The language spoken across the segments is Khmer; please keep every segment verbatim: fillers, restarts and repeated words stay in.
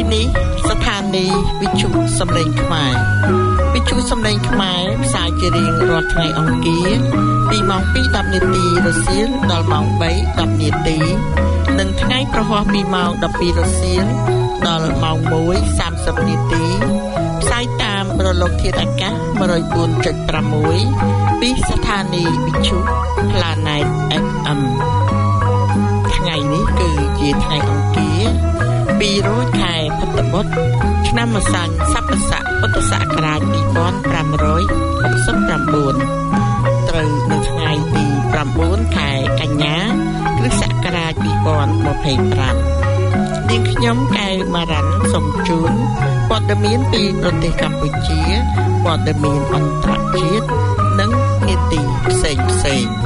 នេះស្ថានីយ៍វិទ្យុសំឡេងខ្មែរវិទ្យុសំឡេងខ្មែរផ្សាយជារៀងរាល់ថ្ងៃអង្គារពីម៉ោង ពីរ ដប់ នាទីរសៀលដល់ម៉ោង បី ដប់ នាទីនិងថ្ងៃប្រហ័សពីម៉ោង ដប់ពីរ រសៀលដល់ម៉ោង មួយ សាមសិប នាទីផ្សាយតាមរលកធាតុអាកាស one oh four point six ពីស្ថានីយ៍វិទ្យុ Planet เอฟ เอ็ม ថ្ងៃនេះគឺជាថ្ងៃអង្គារពីររោចខែភទ្របទឆ្នាំម្សាញ់ស័កស័កពុទ្ធសករាជtwo thousand five hundred sixty-nineត្រូវនៅថ្ងៃទីnineខែកញ្ញាគ្រិស្តសករាជtwo thousand twenty-fiveនាងខ្ញុំកែវម៉ារ៉ាន់សូមជូនព័ត៌មានពីប្រទេសកម្ពុជាព័ត៌មានអន្តរជាតិនិងនីតិផ្សេងផ្សេង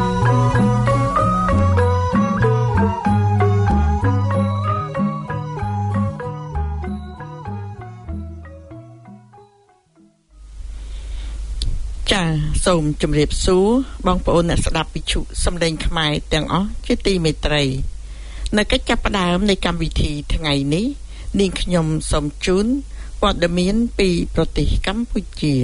ចាសូមជម្រាបសួរបងប្អូនអ្នកស្ដាប់វិទ្យុសំឡេងខ្មែរទាំងអស់ជាទីមេត្រីនៅកិច្ចចាប់ផ្ដើមនៃកម្មវិធីថ្ងៃនេះនាងខ្ញុំសូមជូនព័ត៌មានពីប្រទេសកម្ពុជា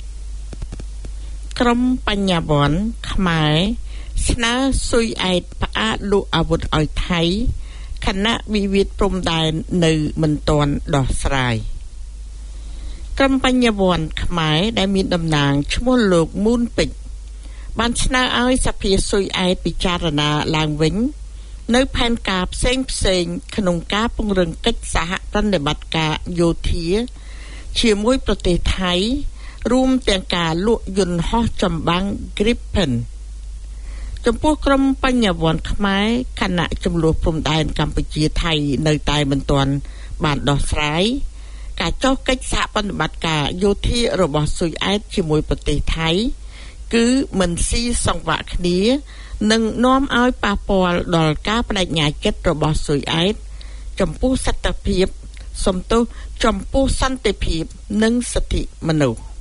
ក្រុមបញ្ញវន្តខ្មែរស្នើស៊ុយអែតផ្អាកលក់អាវុធឲ្យថៃខណៈវិវាទព្រំដែននៅមិនទាន់ដោះស្រាយក្រុមបញ្ញវន្តខ្មែរដែលមានតំណាងឈ្មោះលោកមូនពេជ្របានស្នើឲ្យសភាស៊ុយអែតពិចារណាឡើងវិញនៅផែនការផ្សេងផ្សេងក្នុងការពង្រឹងកិច្ចសហប្រតិបត្តិការយោធាជាមួយប្រទេសថៃរួមទាំងការលក់យន្តហោះចម្បាំង Gripen ចំពោះក្រុមបញ្ញវន្តខ្មែរខណៈចំនួនព្រំដែនកម្ពុជាថៃនៅតែមិនទាន់បានដោះស្រាយការចុះកិច្ចសហប្រតិបត្តិការយោធារបស់ស៊ុយអែតជាមួយប្រទេសថៃគឺមិនស៊ីសង្វាក់គ្នានឹងនាំឲ្យប៉ះពាល់ដល់ការបដិញ្ញាចិត្តរបស់ស៊ុយអែតចំពោះសន្តិភាពសំទោសចំពោះសន្តិភាពនិងសិទ្ធិមនុស្ស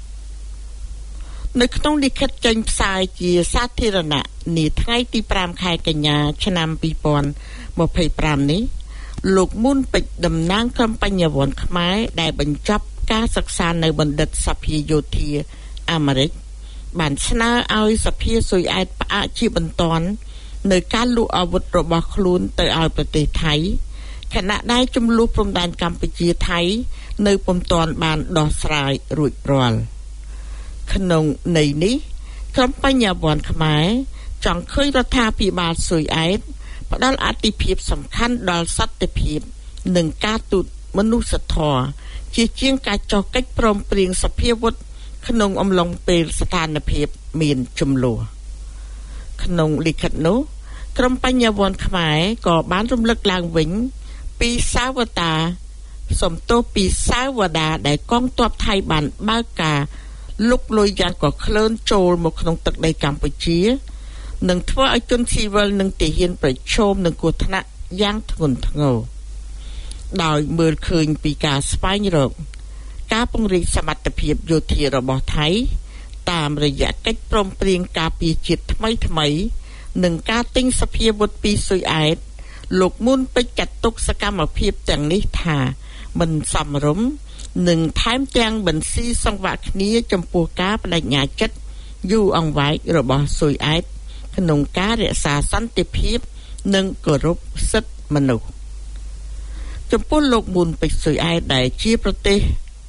នៅក្នុងលិខិតចេញផ្សាយជាសាធារណៈនាថ្ងៃទីfiveខែកញ្ញាឆ្នាំtwo thousand twenty-fiveនេះលោកមូនពេជ្រតំណាងក្រុមបញ្ញវន្តខ្មែរដែលបញ្ចប់ការសិក្សានៅបណ្ឌិតសភាយោធាអាមេរិកបានស្នើឲ្យសភាស៊ុយអែតផ្អាកជាបន្ទាន់នៅការលក់អាវុធរបស់ខ្លួនទៅឲ្យប្រទេសថៃខណៈដែលចំនួនព្រំដែនកម្ពុជាថៃនៅពុំទាន់បានដោះស្រាយរួចរាល់ក្នុងន័យនេះក្រុមបញ្ញវន្តខ្មែរចង់ឃើញរដ្ឋាភិបាលស៊ុយអែតផ្ដល់អាទិភាពសំខាន់ដល់សន្តិភាពនិងការទូតមនុស្សធម៌ជាជាងការចុះកិច្ចព្រមព្រៀងសភាវុធក្នុងអំឡុងពេលស្ថានភាពមានជម្លោះក្នុងលិខិតនោះក្រុមបញ្ញវន្តខ្មែរក៏បានរំលឹកឡើងវិញពីសាវតាសំទោសពីសាវតាដែលកងទ័ពថៃបានបើកការលុកលុយយ៉ាងកក្លឿនចូលមកក្នុងទឹកដីកម្ពុជានឹងធ្វើឲ្យជនស៊ីវិលនិងទាហានប្រឈមនឹងគ្រោះថ្នាក់យ៉ាងធ្ងន់ធ្ងរដោយមើលឃើញពីការស្វែងរកការពង្រីកសមត្ថភាពយោធារបស់ថៃតាមរយៈកិច្ចព្រមព្រៀងការពារជាតិថ្មីថ្មីនិងការទិញសភាវុធពីស៊ុយអែតលោកមូនពេជ្រចាត់ទុកសកម្មភាពទាំងនេះថាមិនសមរម្យនិងថែមទាំងមិនស៊ីសង្វាក់គ្នាចំពោះការបដិញ្ញាចិត្តយូរអង្វែងរបស់ស៊ុយអែតក្នុងការរក្សាសន្តិភាពនិងគោរពសិទ្ធិមនុស្សចំពោះលោកមូនពេជ្រស៊ុយអែតដែលជាប្រទេស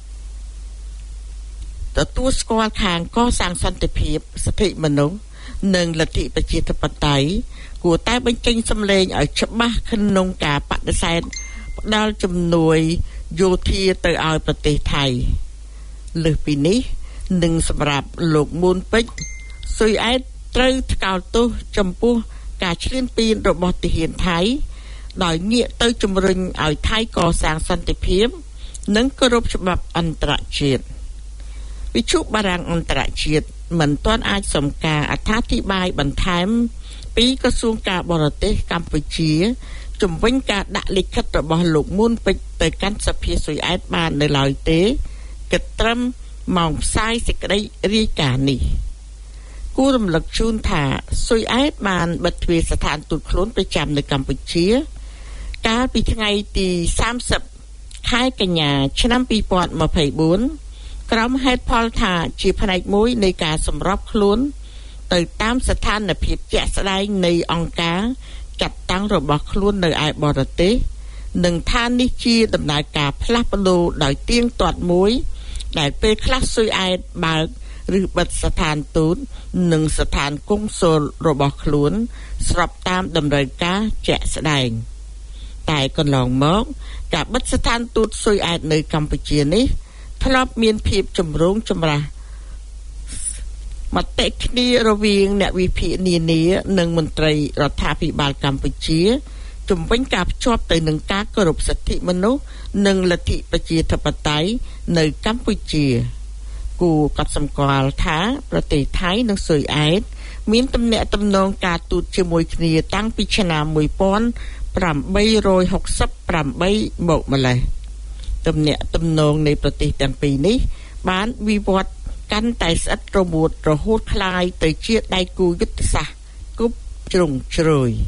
ទទួលស្គាល់ខាងកសាងសន្តិភាពសិទ្ធិមនុស្សនិងលទ្ធិប្រជាធិបតេយ្យគួរតែបញ្ចេញសម្លេងឲ្យច្បាស់ក្នុងការបដិសេធផ្ដល់ជំនួយយោធាទៅឲ្យប្រទេសថៃលើសពីនេះនឹងសម្រាប់លោកមូនពេជ្រស៊ុយអែតត្រូវថ្កោលទោសចំពោះការឈ្លានពានរបស់ទាហានថៃដោយងាកទៅជំរុញឲ្យថៃកសាងសន្តិភាពនិងគោរពច្បាប់អន្តរជាតិវិទ្យុបារាំងអន្តរជាតិមិនទាន់អាចសុំការអត្ថាធិប្បាយបន្ថែមពីក្រសួងការបរទេសកម្ពុជាជំវិញការដាក់លិខិតរបស់លោកមូនពេជ្រទៅកាន់សភាស៊ុយអែតបាននៅឡើយទេគិតត្រឹមម៉ោងផ្សាយសេចក្តីរាយការណ៍នេះគួររំលឹកជូនថាស៊ុយអែតបានបិទទ្វារស្ថានទូតខ្លួនប្រចាំនៅកម្ពុជាកាលពីថ្ងៃទីសាមសិបខែកញ្ញាឆ្នាំពីរពាន់ម្ភៃបួនក្រុមហេតុផលថាជាផ្នែកមួយនៃការសម្របខ្លួនទៅតាមស្ថានភាពជាក់ស្ដែងនៃអង្គការចាត់តាំងរបស់ខ្លួននៅឯបរទេសនិងថានេះជាដំណើរការផ្លាស់ប្ដូរដោយទៀងទាត់មួយដែលពេលខ្លះស៊ុយអែតបើកឬបិទស្ថានទូតនិងស្ថានកុងស៊ុលរបស់ខ្លួនស្របតាមតម្រូវការជាក់ស្ដែងតែកន្លងមកការបិទស្ថានទូតស៊ុយអែតនៅកម្ពុជានេះធ្លាប់មានភាពចម្រូងចម្រាសមតិគ្នារវាងអ្នកវិភាគនានានិងមន្ត្រីរដ្ឋាភិបាលកម្ពុជាជំវិញការភ្ជាប់ទៅនឹងការគោរពសិទ្ធិមនុស្សនិងលទ្ធិប្រជាធិបតេយ្យនៅកម្ពុជាគូកត់សម្គាល់ថាប្រទេសថៃនិងស៊ុយអែតមានទំនាក់ទំនងការទូតជាមួយគ្នាតាំងពីឆ្នាំmột nghìn tám trăm sáu mươi támមកម្លេះទំនាក់ទំនងនៃប្រទេសទាំងពីរនេះបានវិវត្តកាន់តែស្អិតរមួតរហូតក្លាយទៅជាដៃគូយុទ្ធសាស្ត្រគប់ជ្រុងជ្រោយ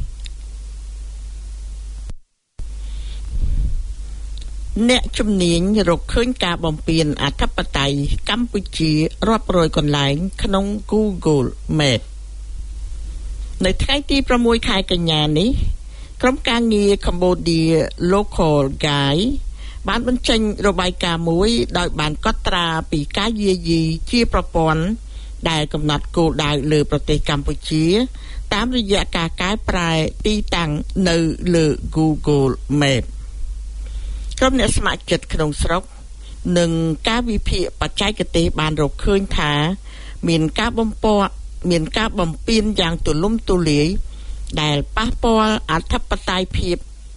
អ្នកជំនាញរកឃើញការបំពានអធិបតេយ្យកម្ពុជារាប់រយកន្លែងក្នុង Google Map នៅថ្ងៃទីប្រាំមួយខែកញ្ញានេះក្រុមការងារ Cambodia Local Guide បានបញ្ចេញរបាយការណ៍មួយដោយបានកត់ត្រាពីការយាយីជាប្រព័ន្ធដែលកំណត់គោលដៅលើប្រទេសកម្ពុជាតាមរយៈការកែប្រែទីតាំងនៅលើ Google Map ក្រុមអ្នកស្ម័គ្រចិត្តក្នុងស្រុកនិងការវិភាគបច្ចេកទេសបានរកឃើញថាមានការបំពាក់មានការបំពានយ៉ាងទូលំទូលាយដែលប៉ះពាល់អធិបតេយ្យភាព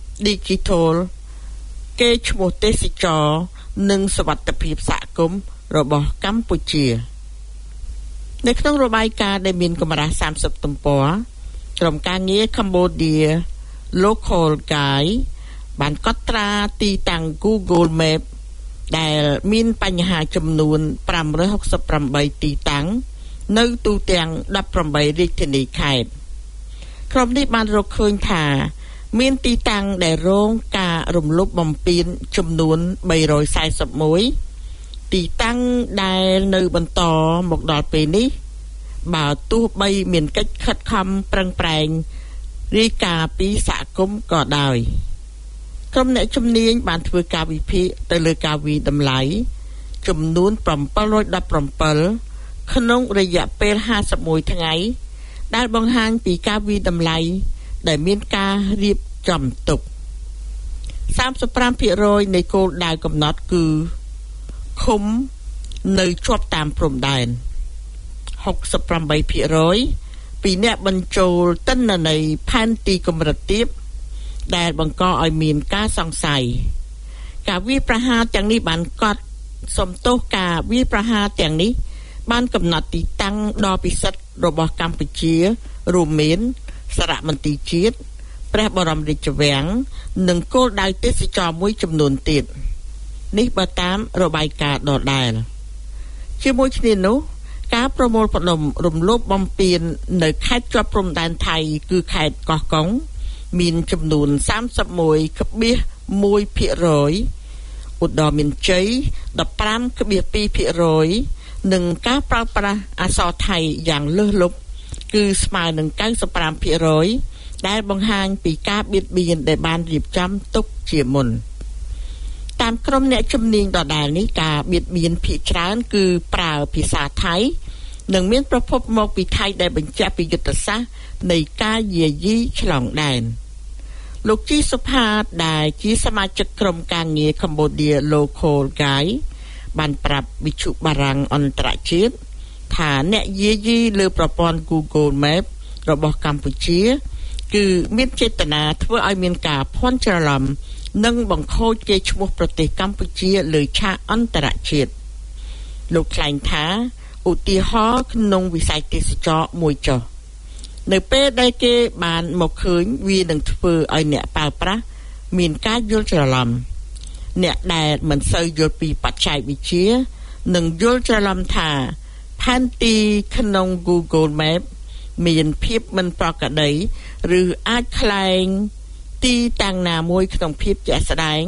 Digital កេរ្តិ៍ឈ្មោះទេសចរនិងសុវត្ថិភាពសហគមន៍របស់កម្ពុជានៅក្នុងរបាយការណ៍ដែលមានកម្រាស់សាមសិបទំព័រក្រុមការងារ Cambodia Local Guide បានកត់ត្រាទីតាំង Google Map ដែលមានបញ្ហាចំនួនប្រាំរយហុកសិបប្រាំបីទីតាំងនៅទូទាំងដប់ប្រាំបីរាជធានីខេត្តក្រុមនេះបានរកឃើញថាមានទីតាំងដែលរងការរំលោភបំពានចំនួនបីរយសែនសិបមួយទីតាំងដែលនៅបន្តមកដល់ពេលនេះបើទោះបីមានកិច្ចខិតខំប្រឹងប្រែងរាយការណ៍ពីសហគមន៍ក៏ដោយក្រុមអ្នកជំនាញបានធ្វើការវិភាគទៅលើការវិតម្លៃចំនួនប្រាំពីររយដប់ប្រាំពីរក្នុងរយៈពេលហាសិបមួយថ្ងៃដែលបង្ហាញពីការវិតម្លៃដែលមានការរៀបចំទុកសាមសិបប្រាំភាគរយនៃគោលដៅកំណត់គឺឃុំនៅជាប់តាមព្រំដែនហុកសិបប្រាំបីភាគរយពីអ្នកបញ្ចូលទិន្នន័យផែនទីកម្រិតទាបដែលបង្កឲ្យមានការសង្ស័យការវាយប្រហារទាំងនេះបានកត់សំទោសការវាយប្រហារទាំងនេះបានកំណត់ទីតាំងដ៏ពិសិដ្ឋរបស់កម្ពុជារួមមានសារមន្ទីរជាតិព្រះបរមរាជវាំងនិងគោលដៅទេសចរមួយចំនួនទៀតនេះបើតាមរបាយការណ៍ដដែលជាមួយគ្នានោះការប្រមូលផ្ដុំរំលោភបំពាននៅខេត្តជាប់ព្រំដែនថៃគឺខេត្តកោះកុងមានចំនួនសាមសិបមួយភាគមួយភាគរយឧត្តរមានជ័យដប់ប្រាំភាគពីរភាគរយនិងការប្រើប្រាស់អក្សរថៃយ៉ាងលើសលប់គឺស្មើនឹងកៅសិបប្រាំភាគរយដែលបង្ហាញពីការបៀតបៀនដែលបានរៀបចំទុកជាមុនតាមក្រុមអ្នកជំនាញដដែលនេះការបៀតបៀនភាគច្រើនគឺប្រើភាសាថៃនិងមានប្រភពមកពីថៃដែលបញ្ជាក់ពីយុទ្ធសាស្ត្រនៃការយាយីឆ្លងដែនលោកជីសុផាតដែលជាសមាជិកក្រុមការងារ Cambodia Local Guide បានប្រាប់វិទ្យុបារាំងអន្តរជាតិថាអ្នកយាយីលើប្រព័ន្ធ Google Map របស់កម្ពុជាគឺមានចេតនាធ្វើឲ្យមានការភ័ន្តច្រឡំនិងបង្ខូចកេរ្តិ៍ឈ្មោះប្រទេសកម្ពុជាលើឆាកអន្តរជាតិលោកថ្លែងថាឧទាហរណ៍ក្នុងវិស័យទេសចរមួយចុះនៅពេលដែលគេបានមកឃើញវានឹងធ្វើឲ្យអ្នកប្រើប្រាស់មានការយល់ច្រឡំអ្នកដែលមិនសូវយល់ពីបច្ចេកវិទ្យានឹងយល់ច្រឡំថាផែនទីក្នុង Google Map មានភាពមិនប្រក្រតីឬអាចខ្លែងទីតាំងណាមួយក្នុងភាពជាក់ស្ដែង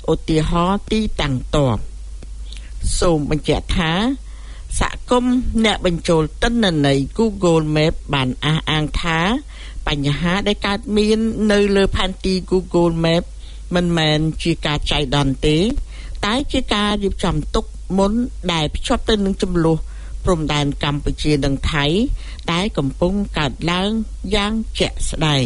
ឧទាហរណ៍ទីតាំងតបសូមបញ្ជាក់ថាសហគមន៍អ្នកបញ្ចូលទិន្នន័យ Google Map បានអះអាងថាបញ្ហាដែលកើតមាននៅលើផែនទី Google Map មិនមែនជាការចៃដន្យទេតែជាការរៀបចំទុកមុនដែលភ្ជាប់ទៅនឹងចំនួនព្រំដែនកម្ពុជានិងថៃដែលកំពុងកើតឡើងយ៉ាងជាក់ស្ដែង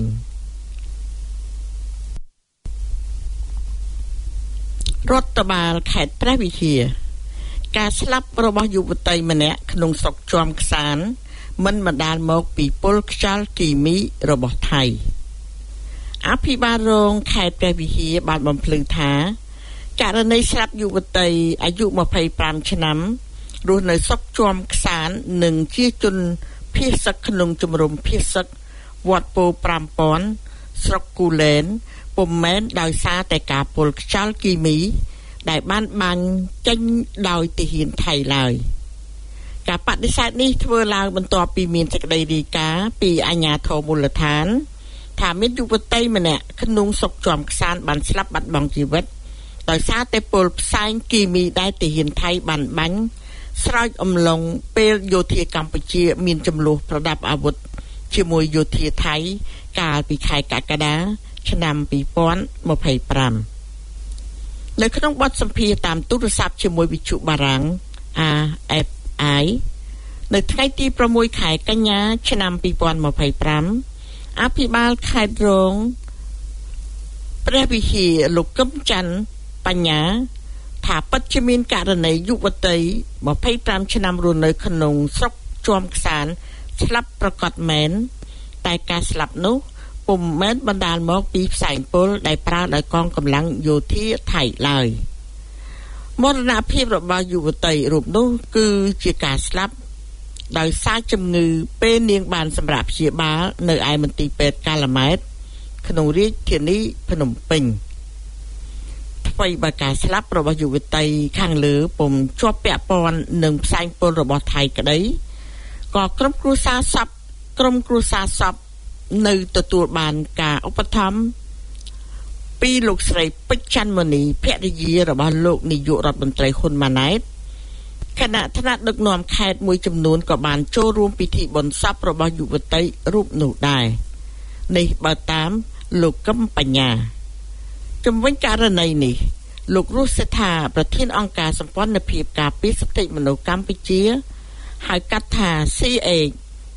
រដ្ឋបាលខេត្តព្រះវិហារការស្លាប់របស់យុវតីម្នាក់ក្នុងស្រុកជាំខ្សានមិនបណ្ដាលមកពីពុលខ្យល់គីមីរបស់ថៃអភិបាលរងខេត្តព្រះវិហារបានបំភ្លឺថាករណីស្លាប់យុវតីអាយុម្ភៃប្រាំឆ្នាំរស់នៅស្រុកជាំខ្សាននិងជាជនភៀសសឹកក្នុងជំរំភៀសសឹកវត្តពោប្រាំពាន់ស្រុកគូលែនពុំមែនដោយសារតែការពុលខ្យល់គីមីដែលបានបាញ់ចេញដោយទាហានថៃឡើយការបដិសេធនេះធ្វើឡើងបន្ទាប់ពីមានសេចក្តីរាយការណ៍ពីអាជ្ញាធរមូលដ្ឋានថាមានយុវតីម្នាក់ក្នុងស្រុកជាំខ្សានបានស្លាប់បាត់បង់ជីវិតដោយសារតែពុលផ្សែងគីមីដែលទាហានថៃបានបាញ់ស្រោចអំឡុងពេលយោធាកម្ពុជាមានចំនួនប្រដាប់អាវុធជាមួយយោធាថៃកាលពីខែកក្កដាឆ្នាំពីរពាន់ម្ភៃប្រាំនៅក្នុងបទសម្ភាសន៍តាមទូរស័ព្ទជាមួយវិទ្យុបារាំង អា អេហ្វ អាយ នៅថ្ងៃទីប្រាំមួយខែកញ្ញាឆ្នាំពីរពាន់ម្ភៃប្រាំអភិបាលខេត្តរងព្រះវិហារលោកកឹមច័ន្ទបញ្ញាថាពិតជាមានករណីយុវតីម្ភៃប្រាំឆ្នាំរស់នៅក្នុងស្រុកជាំខ្សានស្លាប់ប្រកបមែនតែការស្លាប់នោះពុំមែនបណ្ដាលមកពីផ្សែងពុលដែលប្រើដោយកងកម្លាំងយោធាថៃឡើយមរណភាពរបស់យុវតីរូបនោះគឺជាការស្លាប់ដោយសារជំងឺពេលនាងបានសម្រាប់ព្យាបាលនៅឯមន្ទីរពេទ្យកាឡាម៉ែតក្នុងរាជធានីភ្នំពេញថ្មីបើការស្លាប់របស់យុវតីខាងលើពុំជាប់ពាក់ព័ន្ធនឹងផ្សែងពុលរបស់ថៃក្តីក៏ក្រុមគ្រួសារសពក្រុមគ្រួសារសពនៅទទួលបានការឧបត្ថម្ភពីលោកស្រីពេជ្រច័ន្ទមនីភរិយារបស់លោកនាយករដ្ឋមន្ត្រីហ៊ុនម៉ាណែតគណៈថ្នាក់ដឹកនាំខេត្តមួយចំនួនក៏បានចូលរួមពិធីបុណ្យសពរបស់យុវតីរូបនោះដែរនេះបើតាមលោកកឹមបញ្ញាជំវិញករណីនេះលោករស់សេដ្ឋាប្រធានអង្គការសម្ព័ន្ធភាពការពារសិទ្ធិមនុស្សកម្ពុជាហៅកាត់ថា C H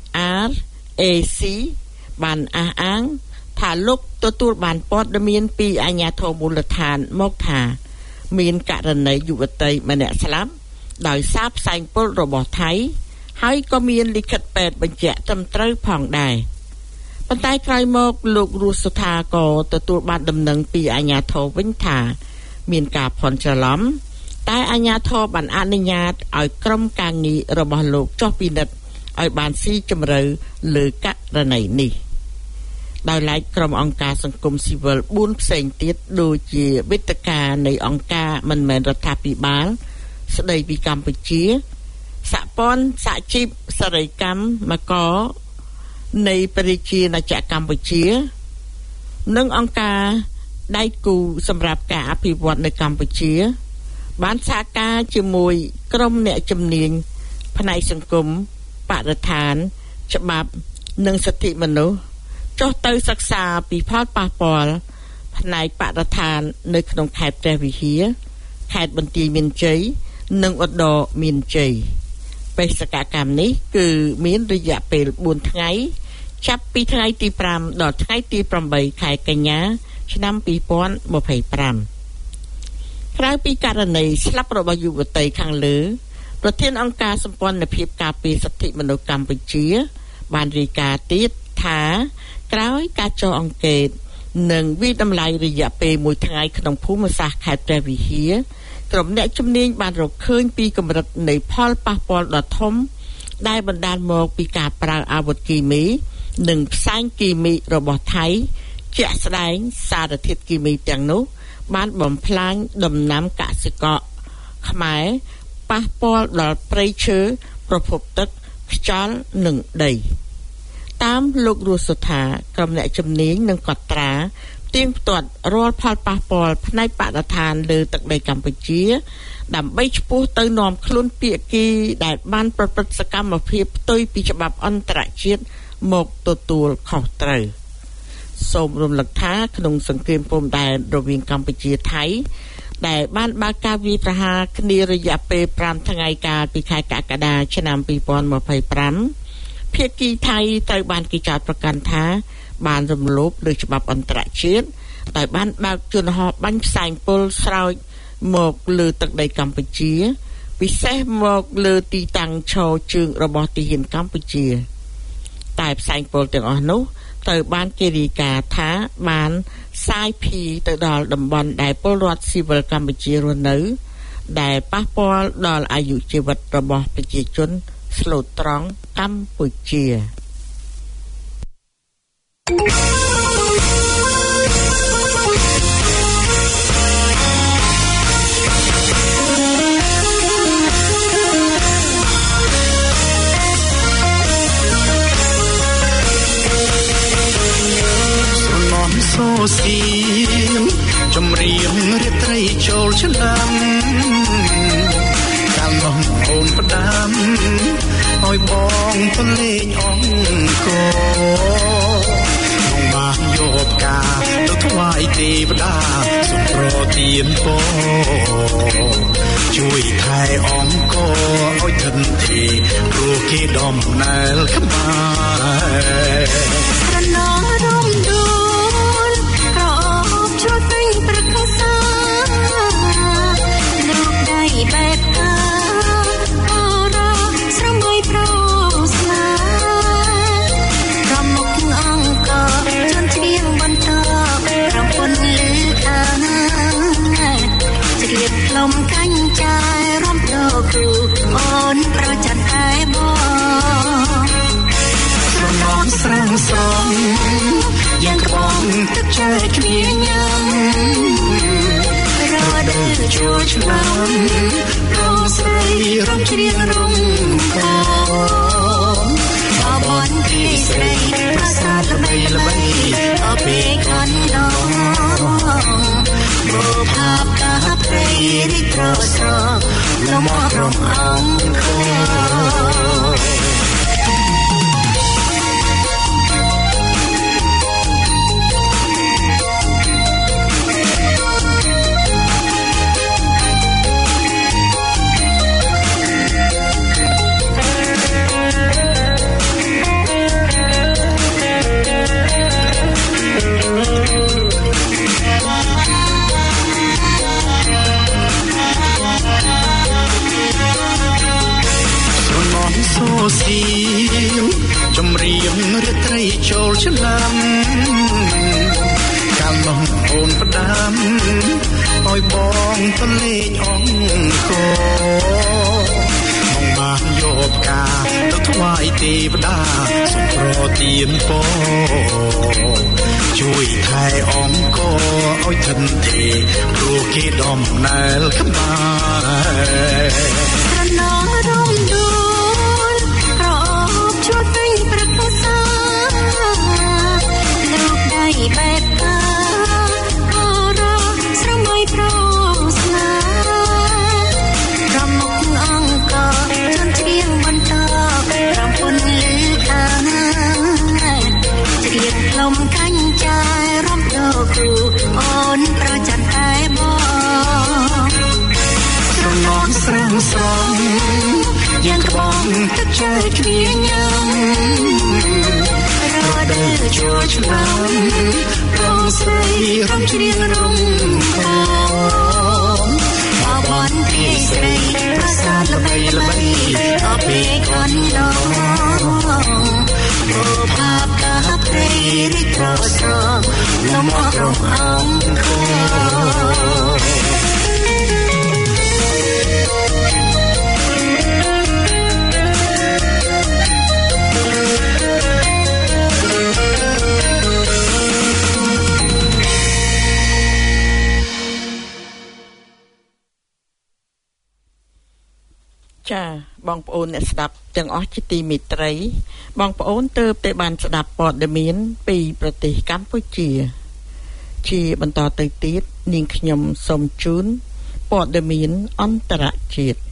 R A C បានអះអាងថាលោកទទួលបានព័ត៌មានពីអាជ្ញាធរមូលដ្ឋានមកថាមានករណីយុវតីម្នាក់ស្លាប់ដោយសារផ្សែងពុលរបស់ថៃហើយក៏មានលិខិតពេទ្យបញ្ជាក់ត្រឹមត្រូវផងដែរប៉ុន្តែក្រោយមកលោករស់សុថាក៏ទទួលបានដំណឹងពីអាជ្ញាធរវិញថាមានការភ័ន្តច្រឡំតែអាជ្ញាធរបានអនុញ្ញាតឲ្យក្រុមការងាររបស់លោកចុះពិនិត្យឲ្យបានស៊ីជម្រៅលើករណីនេះដោយឡែកក្រុមអង្គការសង្គមស៊ីវិលបួនផ្សេងទៀតដូចជាវេទិកានៃអង្គការមិនមែនរដ្ឋាភិបាលស្ដីពីកម្ពុជាសហព័ន្ធសហជីពសេរីកម្មមកនៃប្រជាណាចក្រកម្ពុជានិងអង្គការដៃគូសម្រាប់ការអភិវឌ្ឍនៅកម្ពុជាបានសហការជាមួយក្រុមអ្នកជំនាញផ្នែកសង្គមបរិស្ថានច្បាប់និងសិទ្ធិមនុស្សចុះទៅសិក្សាពីផលប៉ះពាល់ផ្នែកបរិស្ថាននៅក្នុងខេត្តព្រះវិហារខេត្តបន្ទាយមានជ័យនិងឧត្តរមានជ័យបេសកកម្មនេះគឺមានរយៈពេលបួនថ្ងៃចាប់ពីថ្ងៃទីប្រាំដល់ថ្ងៃទីប្រាំបីខែកញ្ញាឆ្នាំពីរពាន់ម្ភៃប្រាំក្រៅពីករណីស្លាប់របស់យុវតីខាងលើប្រធានអង្គការសម្ព័ន្ធភាពការពារសិទ្ធិមនុស្សកម្ពុជាបានរាយការណ៍ទៀតថាក្រោយការចុះអង្កេតនិងវិតម្លៃរយៈពេលមួយថ្ងៃក្នុងភូមិសាស្ត្រខេត្តព្រះវិហារក្រុមអ្នកជំនាញបានរកឃើញពីកម្រិតនៃផលប៉ះពាល់ដ៏ធំដែលបណ្ដាលមកពីការប្រើអាវុធគីមីនិងផ្សែងគីមីរបស់ថៃជាក់ស្ដែងសារធាតុគីមីទាំងនោះបានបំផ្លាញដំណាំកសិករខ្មែរប៉ះពាល់ដល់ព្រៃឈើប្រភពទឹកខ្យល់និងដីតាមលោករស់សុថាក្រុមអ្នកជំនាញនិងកត់ត្រាទៀងផ្ទាត់រាល់ផលប៉ះពាល់ផ្នែកបរិស្ថានលើទឹកដីកម្ពុជាដើម្បីឈ្មោះទៅនាំខ្លួនភាគីដែលបានប្រព្រឹត្តសកម្មភាពផ្ទុយពីច្បាប់អន្តរជាតិមកទទួលខុសត្រូវសូមរំលឹកថាក្នុងសង្គ្រាមព្រំដែនរវាងកម្ពុជាថៃដែលបានបើកការវាយប្រហារគ្នារយៈពេលប្រាំថ្ងៃកាលពីខែកក្កដាឆ្នាំពីរពាន់ម្ភៃប្រាំភាគីថៃត្រូវបានគេចោទប្រកាន់ថាបានរំលោភលើច្បាប់អន្តរជាតិដោយបានបើកយន្តហោះបាញ់ផ្សែងពុលស្រោចមកលើទឹកដីកម្ពុជាពិសេសមកលើទីតាំងឈរជើងរបស់ទាហានកម្ពុជាតែផ្សែងពុលទាំងអស់នោះត្រូវបានគេរាយការណ៍ថាបានសាយភីទៅដល់តំបន់ដែលពលរដ្ឋស៊ីវិលកម្ពុជារស់នៅដែលប៉ះពាល់ដល់អាយុជីវិតរបស់ប្រជាជនស្លូតត្រង់កម្ពុជាសូសៀមចម្រៀងរាត្រីចូលឆ្នាំកាលនោះអូនផ្ដាំឲ្យបងទៅលេងអង្គរមកបានយកផ្កាទៅថ្វាយទេវតាសូមប្រទានពរជួយថែអង្គរឲ្យធិនធីព្រោះគេដំណើរក្បែរស្រណោរំដួលជួយពេញប្រកាសាលោកដៃបែបកាអរស្រមៃប្រស្លារំមុខអង្គជន់ជ្រៀងបន្តរំពន់លឺខាងជ្រាបលំកាញ់ចាយរំដោគ្រូអូនប្រចាំតែបងស្រមោលស្រងស្រងយ៉ាងក្បងទឹកចែកគ្នាញ៉ាំរដូវចូលឆ្នាំរងស្រីរំជ្រៀងរំខានបបនទីស្រីប្រាសាទល្បីល្បីអពេកកណ្ដោបបផាបកាព្រៃរីត្រស្រលំអរំអង្គសូសៀមចម្រៀងរាត្រីចូលឆ្នាំកាលនោះអូនផ្ដាំឲ្យបងទៅលេងអង្គរមកបានយកផ្កាទៅថ្វាយទេវតាសូមប្រទានពរជួយថែអង្គរឲ្យធិនធីព្រោះគេដំណើរក្បែរស្រណោរំដួលជួយពេញប្រកាសាលោកដៃបែបកាអរស្រមៃប្រស្លារំមុខអង្គជន់ជ្រៀងបន្តរំពន់លឺខាងជ្រៀងលំកាញ់ចាយរំដោគ្រូអូនប្រចាំតែបងស្រណោលស្រងស្រងយ៉ាងក្បងទឹកចែកគ្នាញ៉ាំរដូវចូលឆ្នាំរងស្រីរំជ្រៀងរំខានបបនទីស្រីប្រាសាទល្បីល្បីអពេកកណ្ដោបបផាបកាព្រៃរីត្រស្រលំអរំអង្គចាបងប្អូនអ្នកស្ដាប់ទាំងអស់ជាទីមេត្រីបងប្អូនទើបតែបានស្ដាប់ព័ត៌មានពីប្រទេសកម្ពុជាជាបន្តទៅទៀតនាងខ្ញុំសូមជូនព័ត៌មានអន្តរជាតិ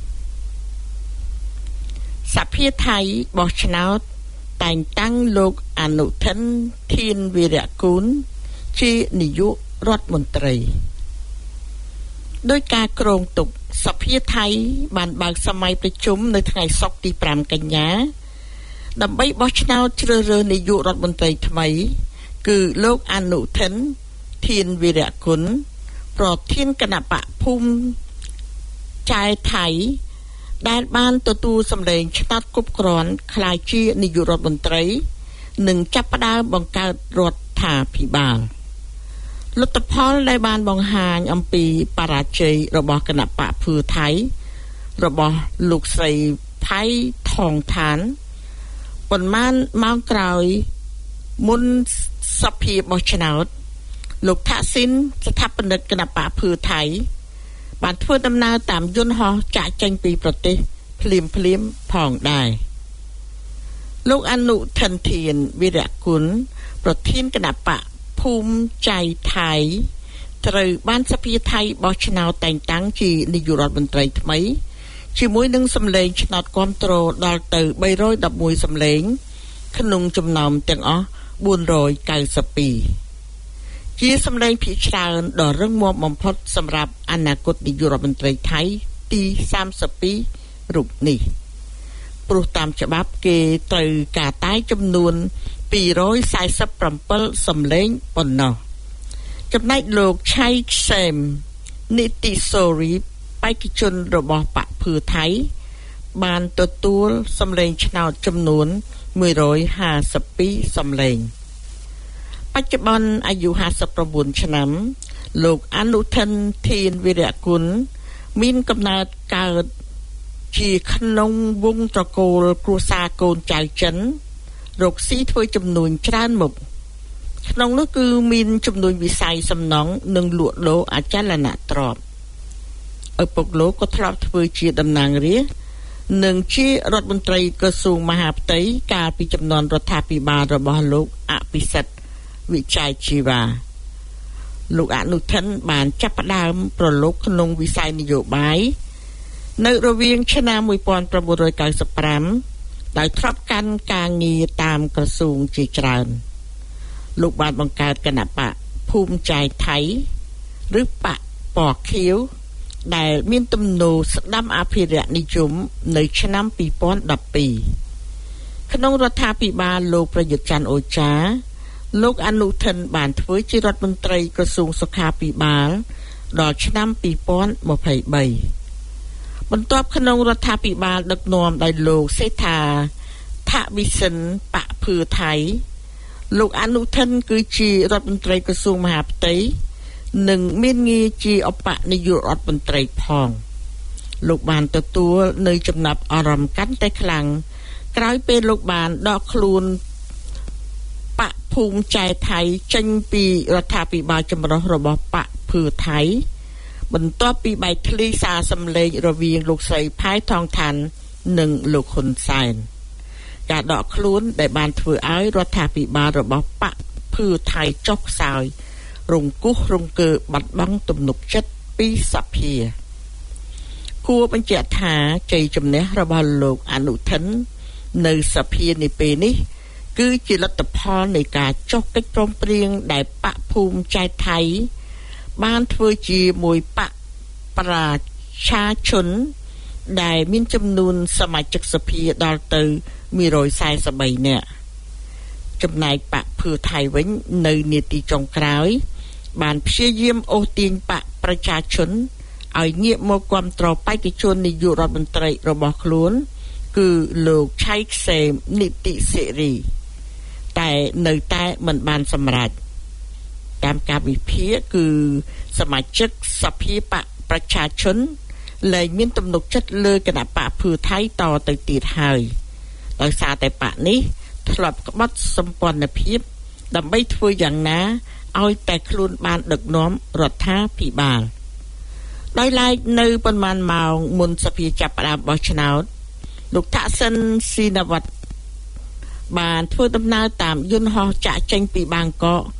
សភាថៃបោះឆ្នោតតែងតាំងលោកអនុทินធានវីរៈគូលជានាយករដ្ឋមន្ត្រីដោយការគ្រោងទុកសភាថៃបានបើកសម័យប្រជុំនៅថ្ងៃសុក្រទីប្រាំកញ្ញាដើម្បីបោះឆ្នោតជ្រើសរើសនាយករដ្ឋមន្ត្រីថ្មីគឺលោកអនុทินធានវីរៈគូលប្រធានគណៈបកភូមិចែថៃដែលបានទទួលសម្លេងឆ្នោតគ្រប់គ្រាន់ក្លាយជានាយករដ្ឋមន្ត្រីនិងចាប់ផ្ដើមបង្កើតរដ្ឋាភិបាលលទ្ធផលដែលបានបង្ហាញអំពីបរាជ័យរបស់គណៈបកភឿថៃរបស់លោកស្រីផៃថងឋានប៉ុន្មានម៉ោងក្រោយមុនសភាបោះឆ្នោតលោកថាក់ស៊ីនស្ថាបនិកគណៈបកភឿថៃបានធ្វើដំណើរតាមយន្តហោះចាក់ចេញពីប្រទេសភ្លាមភ្លាមផងដែរលោកអនុทินធានវីរៈគូលប្រធានគណៈបកភូមិចៃថៃត្រូវបានសភាថៃបោះឆ្នោតតែងតាំងជានាយករដ្ឋមន្ត្រីថ្មីជាមួយនឹងសម្លេងឆ្នោតគាំទ្រដល់ទៅបីរយដប់មួយសម្លេងក្នុងចំណោមទាំងអស់បួនរយកៅសិបពីរជាសម្លេងភាគច្រើនដ៏រឹងមាំបំផុតសម្រាប់អនាគតនាយករដ្ឋមន្ត្រីថៃទីសាមសិបពីររូបនេះព្រោះតាមច្បាប់គេត្រូវការតែចំនួនពីរយសែសិបប្រាំសម្លេងប៉ុណ្ណោះចំណែកលោកឆៃខ្សែមនីតិសូរីបេក្ខជនរបស់បកភឿថៃបានទទួលសម្លេងឆ្នោតចំនួនមួយរយហាសិបពីរសម្លេងបច្ចុប្បន្នអាយុហាសិបប្រាំបួនឆ្នាំលោកអនុทินធានវីរៈគូលមានកំណើតកើតជាក្នុងវង្សត្រកូលគ្រួសារកូនចៅចិនរកស៊ីធ្វើចំនួនច្រើនមុខក្នុងនោះគឺមានចំនួនវិស័យសំណង់និងលក់ដូរអចលនទ្រព្យឪពុកលោកក៏ធ្លាប់ធ្វើជាតំណាងរាស្ត្រនិងជារដ្ឋមន្ត្រីក្រសួងមហាផ្ទៃកាលពីជំនាន់រដ្ឋាភិបាលរបស់លោកអភិសិទ្ធវិជ័យជីវ៉ាលោកអនុทินបានចាប់ផ្ដើមប្រឡូកក្នុងវិស័យនយោបាយនៅរវាងឆ្នាំមួយពាន់ប្រាំបួនរយកៅសិបប្រាំដោយធ្លាប់កាន់ការងារតាមក្រសួងជាច្រើនលោកបានបង្កើតគណៈបកភូមិចែថៃឬបកពណ៌ខៀវដែលមានទំនោរស្ដាំអភិរក្សនិយមនៅឆ្នាំពីរពាន់ដប់ពីរក្នុងរដ្ឋាភិបាលលោកប្រយុទ្ធច័ន្ទអូចាលោកអនុทินបានធ្វើជារដ្ឋមន្ត្រីក្រសួងសុខាភិបាលដល់ឆ្នាំពីរពាន់ម្ភៃបីបន្ទាប់ក្នុងរដ្ឋាភិបាលដឹកនាំដោយលោកសេដ្ឋាថាវិសិនបកភឿថៃលោកអនុทินគឺជារដ្ឋមន្ត្រីក្រសួងមហាផ្ទៃនិងមានងារជាឧបនាយករដ្ឋមន្ត្រីផងលោកបានទទួលនៅចំណាប់អារម្មណ៍កាន់តែខ្លាំងក្រោយពេលលោកបានដកខ្លួនបកភូមិចែថៃចេញពីរដ្ឋាភិបាលចម្រុះរបស់បកភឿថៃបន្ទាប់ពីបែកធ្លាយសារសម្លេងរវាងលោកស្រីផៃថងឋាននិងលោកហ៊ុនសែនការដកខ្លួនដែលបានធ្វើឲ្យរដ្ឋាភិបាលរបស់បកភឿថៃចុះខ្សោយរង្គោះរង្គើបាត់បង់ទំនុកចិត្តពីសភាគួរបញ្ជាក់ថាជ័យជំនះរបស់លោកអនុทินនៅសភានាពេលនេះគឺជាលទ្ធផលនៃការចុះកិច្ចព្រមព្រៀងដែលបកភូមិចែថៃបានធ្វើជាមួយបកប្រជាជនដែលមានចំនួនសមាជិកសភាដល់ទៅមួយរយសែសិបបីនាក់ចំណែកបកភឿថៃវិញនៅនាទីចុងក្រោយបានព្យាយាមអូសទាញបកប្រជាជនឲ្យងាកមកគាំទ្របេក្ខជននាយករដ្ឋមន្ត្រីរបស់ខ្លួនគឺលោកឆៃខ្សែមនីតិសេរីតែនៅតែមិនបានសម្រេចតាមការវិភាគគឺសមាជិកសភាបកប្រជាជនលែងមានទំនុកចិត្តលើគណៈបកភឿថៃតទៅទៀតហើយដោយសារតែបកនេះធ្លាប់ក្បត់សម្ព័ន្ធភាពដើម្បីធ្វើយ៉ាងណាឲ្យតែខ្លួនបានដឹកនាំរដ្ឋាភិបាលដោយឡែកនៅប៉ុន្មានម៉ោងមុនសភាចាប់ផ្ដើមបោះឆ្នោតលោកថាក់សិនស៊ីណាវ៉ាត់បានធ្វើដំណើរតាមយន្តហោះចាក់ចេញពីបាងកក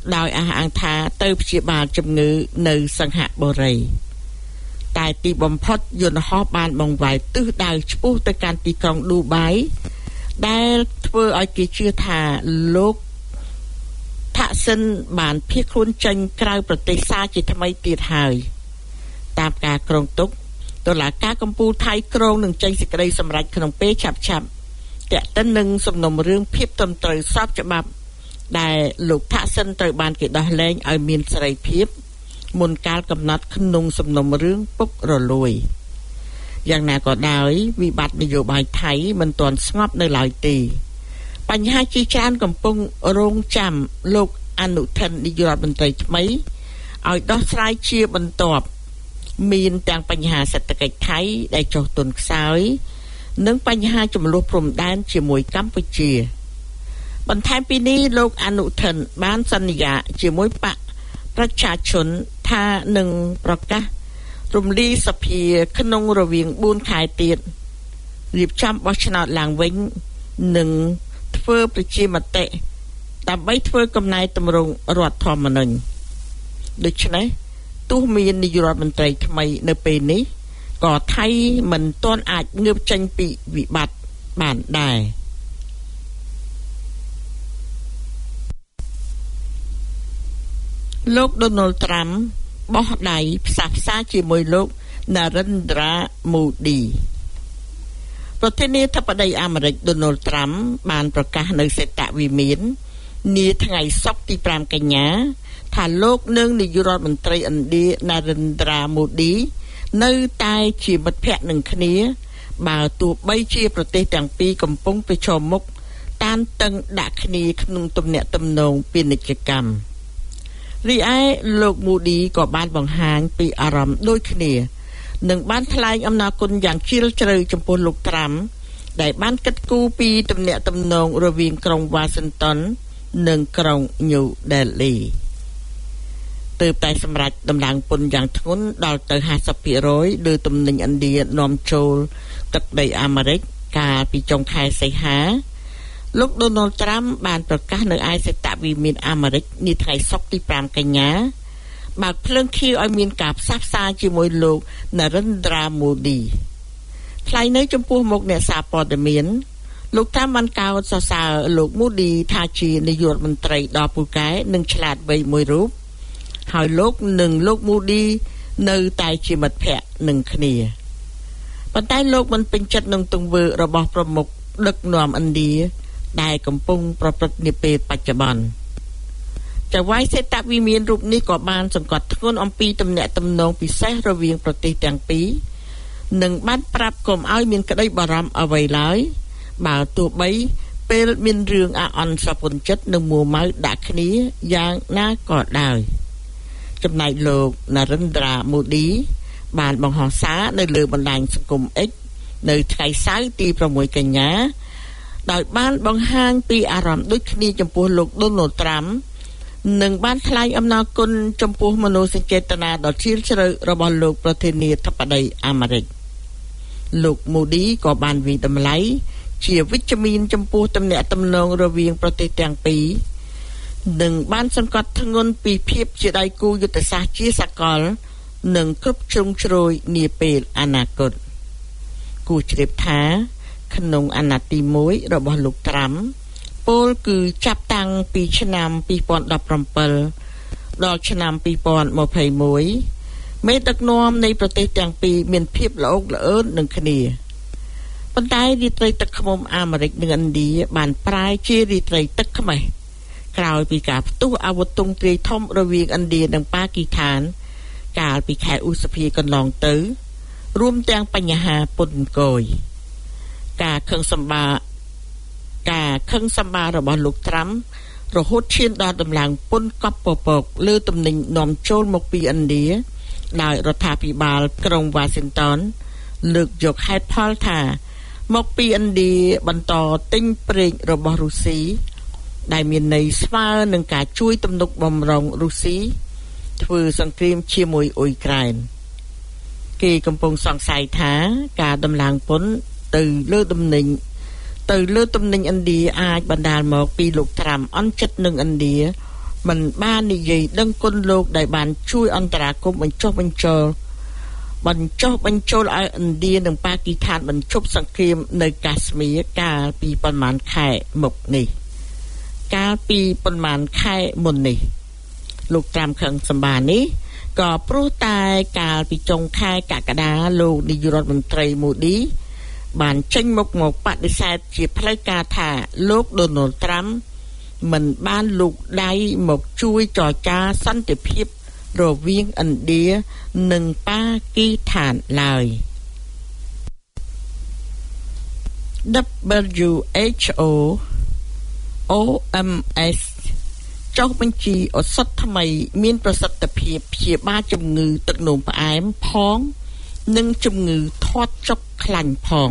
ដោយអះអាងថាទៅព្យាបាលជំងឺនៅសង្ហបុរីតែទីបំផុតយន្តហោះបានបង្វែរទិសដៅឆ្ពោះទៅកាន់ទីក្រុងឌូបៃដែលធ្វើឲ្យគេជឿថាលោកថាក់សិនបានភៀសខ្លួនចេញក្រៅប្រទេសសាជាថ្មីទៀតហើយតាមការគ្រោងទុកតុលាការកំពូលថៃគ្រោងនឹងចេញសេចក្តីសម្រេចក្នុងពេលឆាប់ៗទាក់ទិននឹងសំណុំរឿងភាពត្រឹមត្រូវស្របច្បាប់ដែលលោកថាក់សិនត្រូវបានគេដោះលែងឲ្យមានសេរីភាពមុនកាលកំណត់ក្នុងសំណុំរឿងពុករលួយយ៉ាងណាក៏ដោយវិបត្តិនយោបាយថៃមិនទាន់ស្ងប់នៅឡើយទេបញ្ហាជាច្រើនកំពុងរងចាំលោកអនុทิននាយករដ្ឋមន្ត្រីថ្មីឲ្យដោះស្រាយជាបន្ទាប់មានទាំងបញ្ហាសេដ្ឋកិច្ចថៃដែលចុះទុនខ្សោយនិងបញ្ហាចំនួនព្រំដែនជាមួយកម្ពុជាបន្ថែមពីនេះលោកអនុทิនបានសន្យាជាមួយបកប្រជាជនថានឹងប្រកាសរំលាយសភាក្នុងរវាងបួនខែទៀតរៀបចំបោះឆ្នោតឡើងវិញនិងធ្វើប្រជាមតិដើម្បីធ្វើកំណែតម្រង់រដ្ឋធម្មនុញ្ញដូច្នេះទោះមាននាយករដ្ឋមន្ត្រីថ្មីនៅពេលនេះក៏ថៃមិនទាន់អាចងើបចេញពីវិបត្តិបានដែរលោក Donald Trump បោះដៃផ្សះផ្សាជាមួយលោក Narendra Modi ប្រធានាធិបតីអាមេរិក Donald Trump បានប្រកាសនៅសេតវិមាននាថ្ងៃសុក្រទីប្រាំកញ្ញាថាលោកនឹងនាយករដ្ឋមន្ត្រីឥណ្ឌា Narendra Modi នៅតែជាមិត្តភក្តិនឹងគ្នាបើទោះបីជាប្រទេសទាំងពីរកំពុងប្រឈមមុខតានតឹងដាក់គ្នាក្នុងទំនាក់ទំនងពាណិជ្ជកម្មរីឯលោក Modi ក៏បានបង្ហាញពីអារម្មណ៍ដូចគ្នានិងបានថ្លែងអំណរគុណយ៉ាងជ្រាលជ្រៅចំពោះលោក Trump ដែលបានគិតគូរពីទំនាក់ទំនងរវាងក្រុង Washington និងក្រុង New Delhi ទើបតែសម្រេចដំឡើងពន្ធយ៉ាងធ្ងន់ដល់ទៅ ห้าสิบភាគរយ លើទំនិញឥណ្ឌានាំចូលទឹកដីអាមេរិកកាលពីចុងខែសីហាលោក Donald Trump បានប្រកាសនៅឯសេតវិមានអាមេរិកនាថ្ងៃសុក្រទីប្រាំកញ្ញាបើកភ្លើងខៀវឲ្យមានការផ្សះផ្សាជាមួយលោក Narendra Modi ថ្លែងនៅចំពោះមុខអ្នកសារព័ត៌មានលោកតាមបានកោតសរសើរលោក Modi ថាជានាយករដ្ឋមន្ត្រីដ៏ពូកែនិងឆ្លាតវៃមួយរូបហើយលោកនិងលោក Modi នៅតែជាមិត្តភក្តិនឹងគ្នាប៉ុន្តែលោកមិនពេញចិត្តនឹងទង្វើរបស់ប្រមុខដឹកនាំឥណ្ឌាដែលកំពុងប្រព្រឹត្តនាពេលបច្ចុប្បន្នចៅហ្វាយសេតវិមានរូបនេះក៏បានសង្កត់ធ្ងន់អំពីទំនាក់ទំនងពិសេសរវាងប្រទេសទាំងពីរនិងបានប្រាប់កុំឲ្យមានក្តីបារម្ភអ្វីឡើយបើទោះបីពេលមានរឿងអាអន់សពុនចិត្តនិងមួម៉ៅដាក់គ្នាយ៉ាងណាក៏ដោយចំណែកលោក Narendra Modi បានបង្ហោះសារនៅលើបណ្ដាញសង្គម X នៅថ្ងៃសៅរ៍ទីប្រាំមួយកញ្ញាដោយបានបង្ហាញពីអារម្មណ៍ដូចគ្នាចំពោះលោក Donald Trump និងបានថ្លែងអំណរគុណចំពោះមនោសញ្ចេតនាដ៏ជ្រាលជ្រៅរបស់លោកប្រធានាធិបតីអាមេរិកលោក Modi ក៏បានវិតម្លៃជាវិជ្ជមានចំពោះទំនាក់ទំនងរវាងប្រទេសទាំងពីរនិងបានសង្កត់ធ្ងន់ពីភាពជាដៃគូយុទ្ធសាស្ត្រជាសកលនិងគ្រប់ជ្រុងជ្រោយនាពេលអនាគតគូជ្រាបថាក្នុងអាណត្តិទីមួយរបស់លោក Trump ពលគឺចាប់តាំងពីឆ្នាំពីរពាន់ដប់ប្រាំពិលដល់ឆ្នាំពីរពាន់ម្ភៃមួយ មេដឹកនាំនៃប្រទេសទាំងពីរមានភាពល្អកល្អឿននឹងគ្នាប៉ុន្តែរាត្រីទឹកឃ្មុំអាមេរិកនិងឥណ្ឌាបានប្រែជារាត្រីទឹកខ្មេះក្រោយពីការផ្ទុះអាវុធទង់ទ្រាយធំរវាងឥណ្ឌានិងប៉ាគីស្ថានកាលពីខែឧសភាកន្លងទៅរួមទាំងបញ្ហាពន្ធគយការខឹងសម្បាការខឹងសម្បារបស់លោក Trump រហូតឈានដល់ដំឡើងពន្ធកប់ពពកលើទំនិញនាំចូលមកពីឥណ្ឌាដោយរដ្ឋាភិបាលក្រុង Washington លើកយកហេតុផលថាមកពីឥណ្ឌាបន្តទិញប្រេងរបស់រុស្ស៊ីដែលមានន័យស្មើនឹងការជួយទំនុកបម្រុងរុស្ស៊ីធ្វើសង្គ្រាមជាមួយអ៊ុយក្រែនគេកំពុងសង្ស័យថាការដំឡើងពន្ធទៅលើទំនិញទៅលើទំនិញឥណ្ឌាអាចបណ្ដាលមកពីលោក Trump អន់ចិត្តនឹងឥណ្ឌាមិនបាននិយាយដឹងគុណលោកដែលបានជួយអន្តរាគមន៍បញ្ចុះបញ្ចូលបញ្ចុះបញ្ចូលឲ្យឥណ្ឌានិងប៉ាគីស្ថានបញ្ឈប់សង្គ្រាមនៅកាស្មៀរកាលពីប្រមាណខែមុខនេះកាលពីប្រមាណខែមុននេះលោកត្រាំខឹងសម្បានេះក៏ព្រោះតែកាលពីចុងខែកក្កដាលោកនាយករដ្ឋមន្ត្រីម៉ូឌីបានចេញមុខមកបដិសេធជាផ្លូវការថាលោកដូណាល់ត្រាំមិនបានលូកដៃមកជួយចរចាសន្តិភាពរវាងឥណ្ឌានិងប៉ាគីស្ថានឡើយ ដបលយូ អេច អូ អូ អឹម អេស ចុះបញ្ជីឱសថថ្មីមានប្រសិទ្ធភាពព្យាបាលជំងឺទឹកនោមផ្អែមផងនិងជំងឺធាត់ចុកខ្លាញ់ផង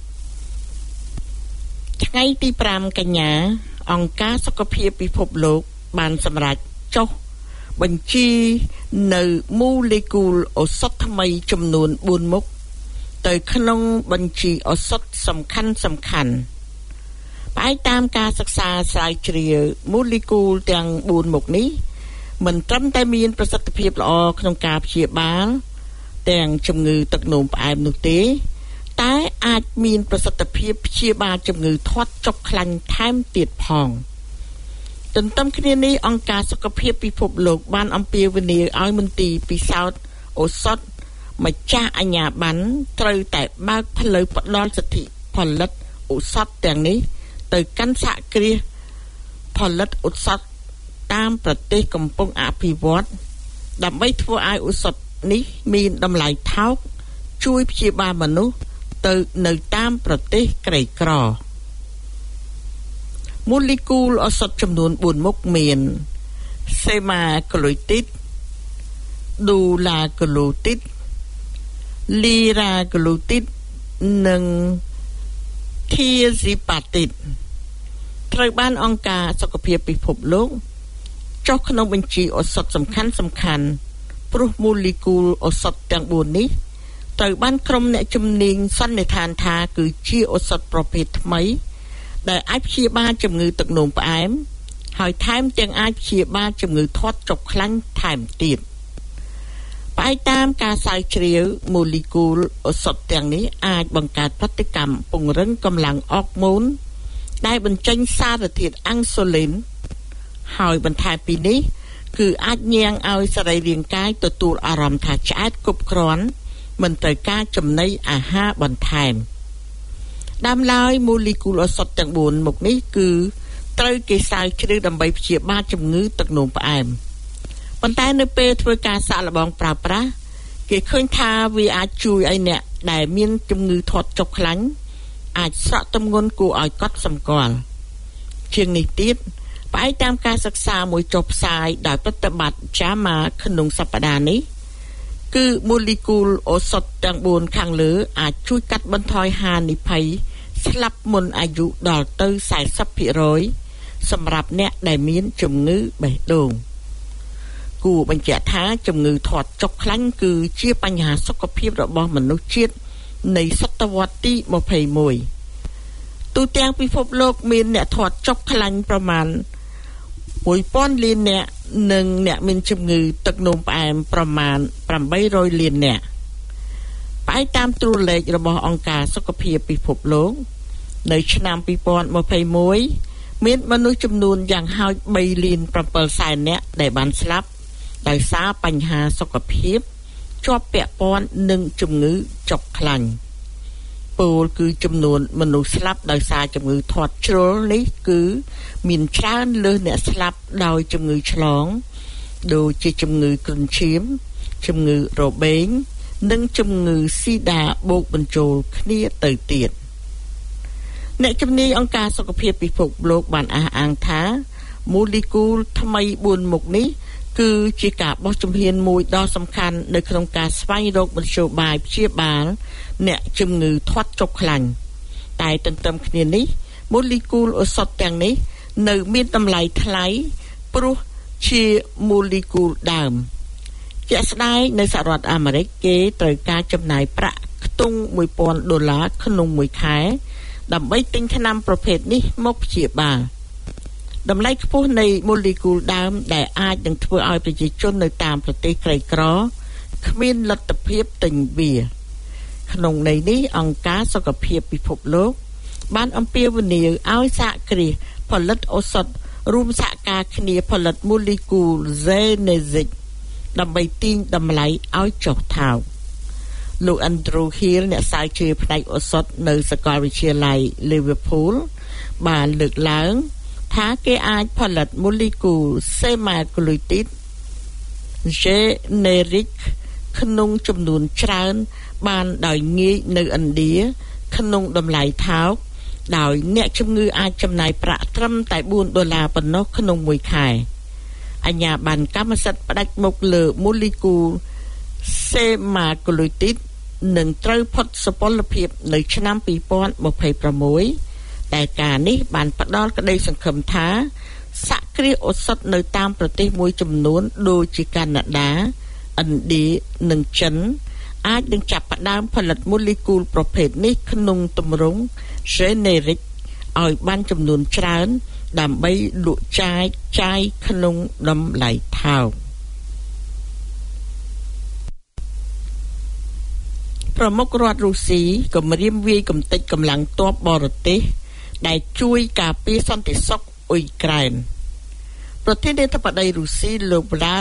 ថ្ងៃទីប្រាំកញ្ញាអង្គការសុខភាពពិភពលោកបានសម្រេចចុះបញ្ជីនៅមូលេគុលឱសថថ្មីចំនួនបួនមុខទៅក្នុងបញ្ជីឱសថសំខាន់សំខាន់ផ្អែកតាមការសិក្សាស្រាវជ្រាវមូលេគុលទាំងបួនមុខនេះមិនត្រឹមតែមានប្រសិទ្ធភាពល្អក្នុងការព្យាបាលទាំងជំងឺទឹកនោមផ្អែមនោះទេតែអាចមានប្រសិទ្ធភាពព្យាបាលជំងឺធាត់ចុកខ្លាញ់ថែមទៀតផងទន្ទឹមគ្នានេះអង្គការសុខភាពពិភពលោកបានអំពាវនាវឲ្យមន្ទីរពិសោធន៍ឱសថម្ចាស់អាជ្ញាប័ណ្ណត្រូវតែបើកផ្លូវផ្ដល់សិទ្ធិផលិតឱសថទាំងនេះទៅកាន់សហគ្រាសផលិតឱសថតាមប្រទេសកំពុងអភិវឌ្ឍដើម្បីធ្វើឲ្យឱសថនេះមានតម្លៃថោកជួយព្យាបាលមនុស្សទៅនៅតាមប្រទេសក្រីក្រមូលេគុលឱសថចំនួនបួនមុខមានសេម៉ាក្លូទីតឌូឡាក្លូទីតលីរ៉ាក្លូទីតនិងធាស៊ីប៉ាទីតត្រូវបានអង្គការសុខភាពពិភពលោកចុះក្នុងបញ្ជីឱសថសំខាន់សំខាន់ព្រោះមូលេគុលឱសថទាំងបួននេះត្រូវបានក្រុមអ្នកជំនាញសន្និដ្ឋានថាគឺជាឱសថប្រភេទថ្មីដែលអាចព្យាបាលជំងឺទឹកនោមផ្អែមហើយថែមទាំងអាចព្យាបាលជំងឺធាត់ចុកខ្លាញ់ថែមទៀតផ្អែកតាមការស្រាវជ្រាវមូលេគុលឱសថទាំងនេះអាចបង្កើតប្រតិកម្មពង្រឹងកម្លាំងអរម៉ូនដែលបញ្ចេញសារធាតុអាំងស៊ូលីនហើយបន្ថែមពីនេះគឺអាចញ៉ាំងឲ្យសរីរាង្គកាយទទួលអារម្មណ៍ថាឆ្អែតគ្រប់គ្រាន់មិនត្រូវការចំណីអាហារបន្ថែមដើមឡើយមូលេគុលឱសថទាំងបួនមុខនេះគឺត្រូវគេស្រាវជ្រាវដើម្បីព្យាបាលជំងឺទឹកនោមផ្អែមប៉ុន្តែនៅពេលធ្វើការសាកល្បងប្រើប្រាស់គេឃើញថាវាអាចជួយឲ្យអ្នកដែលមានជំងឺធាត់ចុកខ្លាញ់អាចស្រកទម្ងន់គួរឲ្យកត់សម្គាល់ជាងនេះទៀតផ្អែកតាមការសិក្សាមួយចុះផ្សាយដោយប្រតិបត្តិ JAMA ក្នុងសប្តាហ៍នេះគឺមូលេគុលឱសថទាំងបួនខាងលើអាចជួយកាត់បន្ថយហានិភ័យស្លាប់មុនអាយុដល់ទៅ សែនសិបភាគរយ សម្រាប់អ្នកដែលមានជំងឺបេះដូងគួរបញ្ជាក់ថាជំងឺធាត់ចុកខ្លាញ់គឺជាបញ្ហាសុខភាពរបស់មនុស្សជាតិនៃសតវត្សទីម្ភៃមួយ ទូទាំងពិភពលោកមានអ្នកធាត់ចុកខ្លាញ់ប្រមាណ មួយពាន់លានអ្នកនិងអ្នកមានជំងឺទឹកនោមផ្អែមប្រមាណ ប្រាំបីរយលានអ្នកផ្អែកតាមត្រួតលេខរបស់អង្គការសុខភាពពិភពលោកនៅឆ្នាំពីរពាន់ម្ភៃមួយមានមនុស្សចំនួនយ៉ាងហោច បីលានប្រាំពីរសែននាក់ដែលបានស្លាប់ដោយសារបញ្ហាសុខភាពជាប់ពាក់ព័ន្ធនឹងជំងឺចុកខ្លាញ់ពលគឺចំនួនមនុស្សស្លាប់ដោយសារជំងឺធាត់ជ្រុលនេះគឺមានច្រើនលើសអ្នកស្លាប់ដោយជំងឺឆ្លងដូចជាជំងឺគ្រុនឈាមជំងឺរបេងនិងជំងឺស៊ីដាបូកបញ្ចូលគ្នាទៅទៀតអ្នកជំនាញអង្គការសុខភាពពិភពលោកបានអះអាងថាមូលេគុលថ្មីបួនមុខនេះគឺជាការបោះជំហានមួយដ៏សំខាន់នៅក្នុងការស្វែងរកមធ្យោបាយព្យាបាលអ្នកជំងឺធាត់ចុកខ្លាញ់តែទន្ទឹមគ្នានេះមូលេគុលឱសថទាំងនេះនៅមានតម្លៃថ្លៃព្រោះជាមូលេគុលដើមជាក់ស្ដែងនៅសហរដ្ឋអាមេរិកគេត្រូវការចំណាយប្រាក់ខ្ទង់មួយពាន់ដុល្លារក្នុងមួយខែដើម្បីទិញថ្នាំប្រភេទនេះមកព្យាបាលតម្លៃខ្ពស់នៃម៉ូលេគុលដើមដែលអាចនឹងធ្វើឲ្យប្រជាជននៅតាមប្រទេសក្រីក្រគ្មានលទ្ធភាពទិញវាក្នុងន័យនេះអង្គការសុខភាពពិភពលោកបានអំពាវនាវឲ្យសហគ្រាសផលិតឱសថរួមសហការគ្នាផលិតម៉ូលេគុល Genetic ដើម្បីទាញតម្លៃឲ្យចុះថោកលោក Andrew Hill អ្នកស្រាវជ្រាវផ្នែកឱសថនៅសាកលវិទ្យាល័យ Liverpool បានលើកឡើងថាគេអាចផលិតម៉ូលេគុល Semaglutide Generic ក្នុងចំនួនច្រើនបានដោយងាយនៅឥណ្ឌាក្នុងតម្លៃថោកដោយអ្នកជំងឺអាចចំណាយប្រាក់ត្រឹមតែបួនដុល្លារប៉ុណ្ណោះក្នុងមួយខែអាជ្ញាប័ណ្ណកម្មសិទ្ធិផ្ដាច់មុខលើម៉ូលេគុល Semaglutide នឹងត្រូវផុតសុពលភាពនៅឆ្នាំពីរពាន់ម្ភៃប្រាំមួយតែការនេះបានផ្ដល់ក្តីសង្ឃឹមថាសហគ្រាសឱសថនៅតាមប្រទេសមួយចំនួនដូចជាកាណាដាឥណ្ឌានិងចិនអាចនឹងចាប់ផ្ដើមផលិតម៉ូលេគុលប្រភេទនេះក្នុងទម្រង់ Generic ឲ្យបានចំនួនច្រើនដើម្បីលក់ចាយចាយក្នុងតម្លៃថោកប្រមុខរដ្ឋរុស្ស៊ីគម្រាមវាយកំទេចកម្លាំងទ័ពបរទេសដែលជួយការពារសន្តិសុខអ៊ុយក្រែនប្រធានាធិបតីរុស្ស៊ីលោក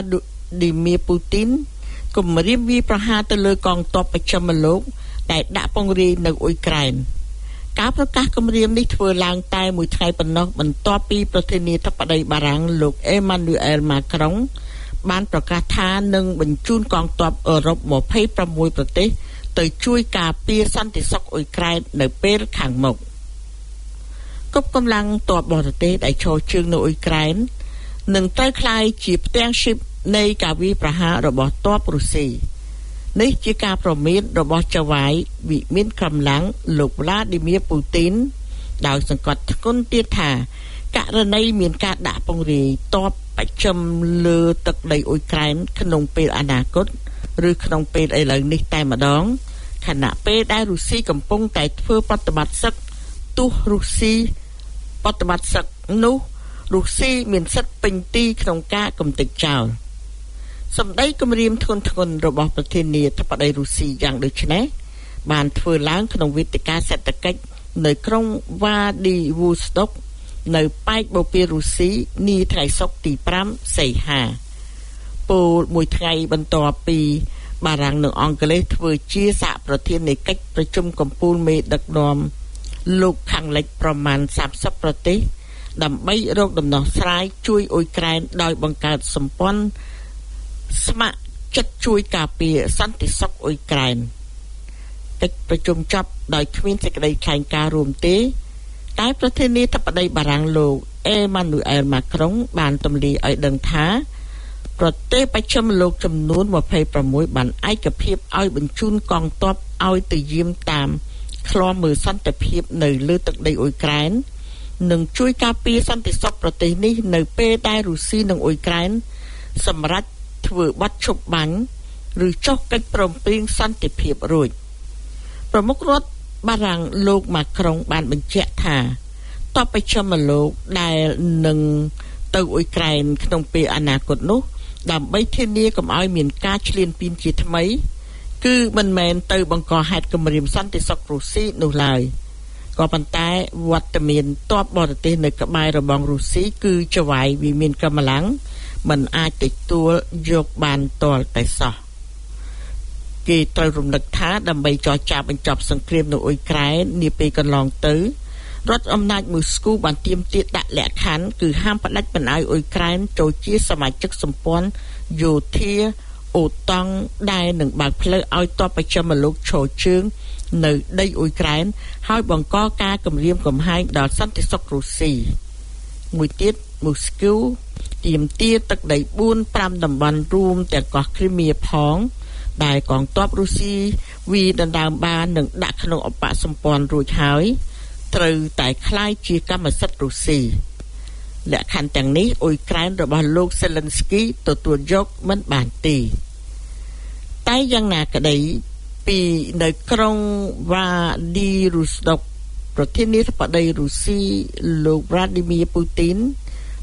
Vladimir Putin គម្រាមវាយប្រហារទៅលើកងទ័ពបច្ចិមលោកដែលដាក់ពង្រាយនៅអ៊ុយក្រែនការប្រកាសគម្រាមនេះធ្វើឡើងតែមួយថ្ងៃប៉ុណ្ណោះបន្ទាប់ពីប្រធានាធិបតីបារាំងលោក Emmanuel Macron បានប្រកាសថានឹងបញ្ជូនកងទ័ពអឺរ៉ុបម្ភៃប្រាំមួយប្រទេសទៅជួយការពារសន្តិសុខអ៊ុយក្រែននៅពេលខាងមុខគប់កម្លាំងទ័ពបរទេសដែលឈរជើងនៅអ៊ុយក្រែននឹងត្រូវក្លាយជាផ្ទាំងឈីបនៃការវាយប្រហាររបស់ទ័ពរុស្ស៊ីនេះជាការប្រមានរបស់ចៅហ្វាយវិមានកម្លាំងលោក Vladimir Putin ដោយសង្កត់ធ្ងន់ទៀតថាករណីមានការដាក់ពង្រាយទ័ពបច្ចិមលើទឹកដីអ៊ុយក្រែនក្នុងពេលអនាគតឬក្នុងពេលឥឡូវនេះតែម្ដងខណៈពេលដែលរុស្ស៊ីកំពុងតែធ្វើប្រតិបត្តិសឹកទោះរុស្ស៊ីប្រតិបត្តិសឹកនោះរុស្ស៊ីមានសិទ្ធិពេញទីក្នុងការកំទេចចោលសម្ដីគម្រាមធ្ងន់ធ្ងររបស់ប្រធានាធិបតីរុស្ស៊ីយ៉ាងដូចនេះបានធ្វើឡើងក្នុងវេទិកាសេដ្ឋកិច្ចនៅក្រុងវ៉ាឌីវូស្តុកនៅប៉ែកបូព៌ារុស្ស៊ីនាថ្ងៃសុក្រទីប្រាំសីហាពលមួយថ្ងៃបន្ទាប់ពីបារាំងនិងអង់គ្លេសធ្វើជាសហប្រធាននៃកិច្ចប្រជុំកំពូលមេដឹកនាំលោកខាងលិចប្រមាណសាមសិបប្រទេសដើម្បីរកដំណោះស្រាយជួយអ៊ុយក្រែនដោយបង្កើតសម្ព័ន្ធស្ម័គ្រចិត្តជួយការពារសន្តិសុខអ៊ុយក្រែនកិច្ចប្រជុំចប់ដោយគ្មានសេចក្តីថ្លែងការណ៍រួមទេតែប្រធានាធិបតីបារាំងលោក Emmanuel Macron បានទម្លាយឲ្យដឹងថាប្រទេសបច្ចិមលោកចំនួនម្ភៃប្រាំមួយបានឯកភាពឲ្យបញ្ជូនកងទ័ពឲ្យទៅយាមតាមឃ្លាំមើលសន្តិភាពនៅលើទឹកដីអ៊ុយក្រែននិងជួយការពារសន្តិសុខប្រទេសនេះនៅពេលដែលរុស្ស៊ីនិងអ៊ុយក្រែនសម្រេចធ្វើបទឈប់បាញ់ឬចុះកិច្ចព្រមព្រៀងសន្តិភាពរួចប្រមុខរដ្ឋបារាំងលោកម៉ាក្រុងបានបញ្ជាក់ថាតបបច្ចិមលោកដែលនឹងទៅអ៊ុយក្រែនក្នុងពេលអនាគតនោះដើម្បីធានាកុំឲ្យមានការឈ្លានពានជាថ្មីគឺមិនមែនទៅបង្កហេតុគម្រាមសន្តិសុខរុស្ស៊ីនោះឡើយក៏ប៉ុន្តែវត្តមានទ័ពបរទេសនៅក្បែររបងរុស្ស៊ីគឺចៅហ្វាយវិមានកម្លាំងមិនអាចទទួលយកបានទាល់តែសោះគេត្រូវរំលឹកថាដើម្បីចរចាបញ្ចប់សង្គ្រាមនៅអ៊ុយក្រែននាពេលកន្លងទៅរដ្ឋអំណាចមូស្គូបានទាមទារដាក់លក្ខខណ្ឌគឺហាមផ្ដាច់បណ្ដោយអ៊ុយក្រែនចូលជាសមាជិកសម្ព័ន្ធយោធាអូតង់ដែលនឹងបើកផ្លូវឲ្យទ័ពបច្ចិមលោកឈរជើងនៅដីអ៊ុយក្រែនហើយបង្កការគំរាមកំហែងដល់សន្តិសុខរុស្ស៊ីមួយទៀតមូស្គូទាមទារទឹកដីបួន ប្រាំតំបន់រួមទាំងកោះគ្រីមៀផងដែលកងទ័ពរុស្ស៊ីវាដណ្ដើមបាននិងដាក់ក្នុងអបសម្ព័ន្ធរួចហើយត្រូវតែក្លាយជាកម្មសិទ្ធិរុស្ស៊ីលក្ខខណ្ឌទាំងនេះអ៊ុយក្រែនរបស់លោក Zelensky ទទួលយកមិនបានទេតែយ៉ាងណាក្តីពីនៅក្រុងវ៉ាឌីរូស្តុកប្រធានាធិបតីរុស្ស៊ីលោក Vladimir Putin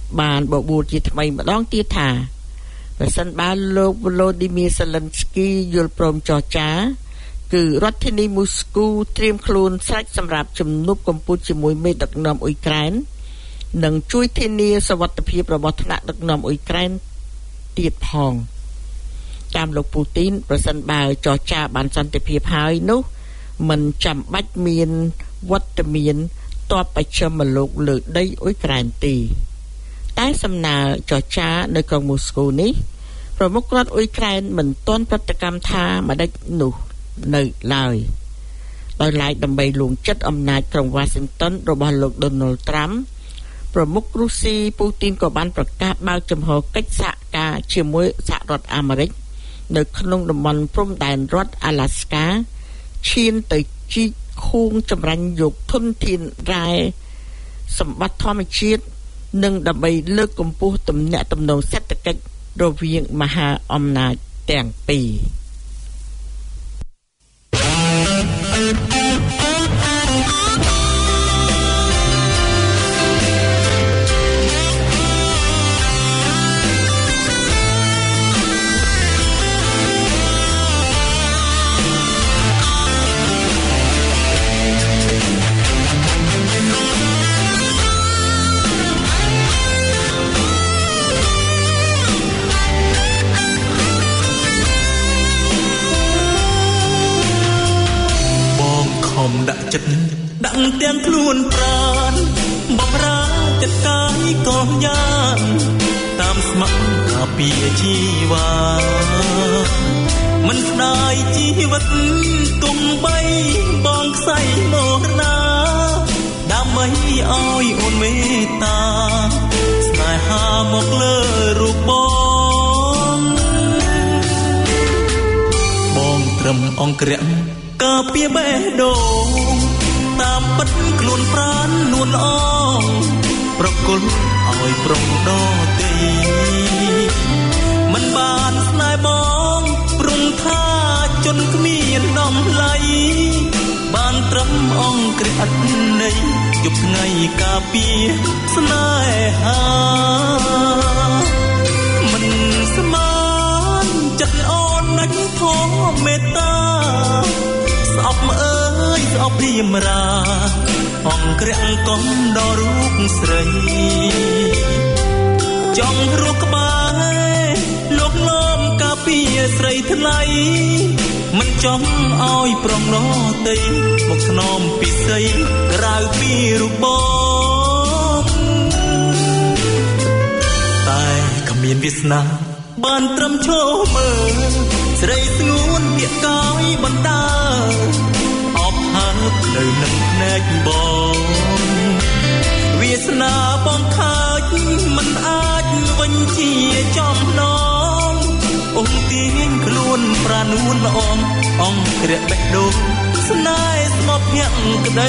បានបបួលជាថ្មីម្ដងទៀតថាប្រសិនបើលោក Volodymyr Zelensky យល់ព្រមចរចាគឺរដ្ឋធានីមូស្គូត្រៀមខ្លួនស្រេចសម្រាប់ជំនួបកម្ពុជាជាមួយមេដឹកនាំអ៊ុយក្រែននិងជួយធានាសុវត្ថិភាពរបស់ថ្នាក់ដឹកនាំអ៊ុយក្រែនទៀតផងតាមលោកពូទីនប្រសិនបើចរចាបានសន្តិភាពហើយនោះមិនចាំបាច់មានវត្តមានទ័ពបច្ចិមលោកលើដីអ៊ុយក្រែនទេតែសំណើចរចានៅក្រុងមូស្គូនេះប្រមុខរដ្ឋអ៊ុយក្រែនមិនទាន់ប្រតិកម្មថាម្ដេចនោះនៅឡើយដោយឡែកដើម្បីលួងចិត្តអំណាចក្រុង Washington របស់លោក Donald Trump ប្រមុខរុស្ស៊ីពូទីនក៏បានប្រកាសបើកចំហកិច្ចសហការជាមួយសហរដ្ឋអាមេរិកនៅក្នុងតំបន់ព្រំដែនរដ្ឋ Alaska ឈានទៅជីកខួងចម្រាញ់យកធនធានរ៉ែសម្បត្តិធម្មជាតិនិងដើម្បីលើកកម្ពស់ទំនាក់ទំនងសេដ្ឋកិច្ចរវាងមហាអំណាចទាំងពីរដាក់ចិត្តដាក់ទាំងខ្លួនប្រាណបំរើចិត្តកាយក៏យ៉ាងតាមស្ម័គ្រការពារជីវ៉ាមិនស្ដាយជីវិតទុំបីបងខ្សែមរណាដើម្បីឲ្យអូនមេត្តាស្នេហាមកលើរូបបងបងត្រឹមអង្គរៈការពារបេះដូងតាមពិតខ្លួនប្រាណនួនល្អប្រគល់ឲ្យប្រុងដតីមិនបានស្នេហ៍បងព្រមថាជន់គ្មានតម្លៃបានត្រឹមអង្គរៈនៃយប់ថ្ងៃការពារស្នេហាមិនស្មានចិត្តអូនណាច់ធម៌មេត្តាស្អប់អើយស្អប់ព្រាមរាអង្គរៈកំដល់រូបស្រីចង់រស់ក្បែរលោកលំការពារស្រីថ្លៃមិនចង់ឲ្យប្រងរតីមកស្នំពិសីក្រៅពីរូបបងតែក៏មានវាសនាបានត្រឹមឈរមើលស្រីស្ងួនពាក្យកាយបណ្ដាអបហើបនៅនឹងភ្នែកបងវាសនាបងខើចមិនអាចវិញជាចំណងអង្គទាញខ្លួនប្រានួនល្អអង្គរៈបេះដូងស្នេហ៍ស្មោះភក្តី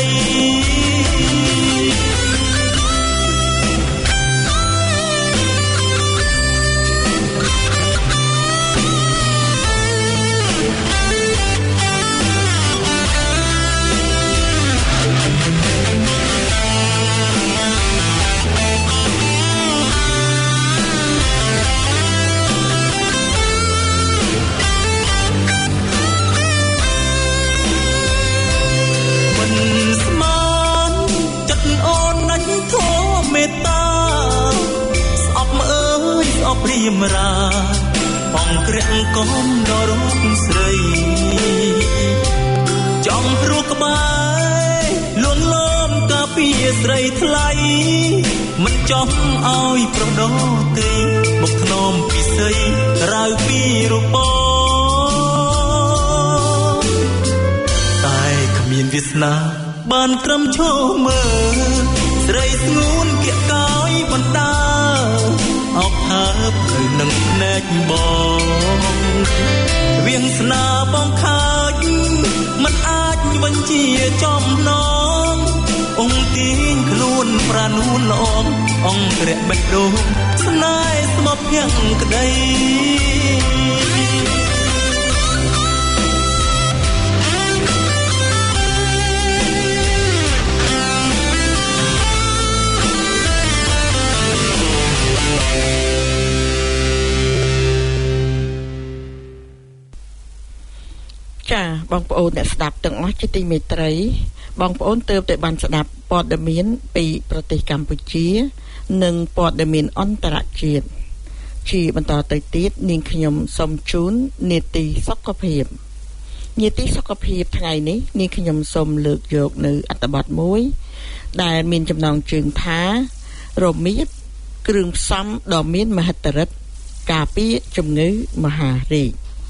ព្រាមរាអង្គរៈកំដល់រូបស្រីចង់រស់ក្បែរលួនលំការពារស្រីថ្លៃមិនចង់ឲ្យប្រដោទីមកថ្នមពិសីក្រៅពីរូបបងតែគ្មានវាសនាបានត្រឹមឈរមើលស្រីស្ងួនគៀកកាយបណ្ដាអបហើបនៅនឹងភ្នែកបងវៀងស្នាបងខើចមិនអាចវិញជាចំណងអង្គទាញខ្លួនប្រានួនល្អអង្គរៈបេះដូងស្នេហ៍ស្មោះភក្តីបងប្អូនអ្នកស្ដាប់ទាំងអស់ជាទីមេត្រីបងប្អូនទើបតែបានស្ដាប់ព័ត៌មានពីប្រទេសកម្ពុជានិងព័ត៌មានអន្តរជាតិជាបន្តទៅទៀតនាងខ្ញុំសូមជូននីតិសុខភាពនីតិសុខភាពថ្ងៃនេះនាងខ្ញុំសូមលើកយកនៅអត្ថបទមួយដែលមានចំណងជើងថារមៀតគ្រឿងផ្សំដ៏មានមហិទ្ធិឫទ្ធិការពារជំងឺមហារី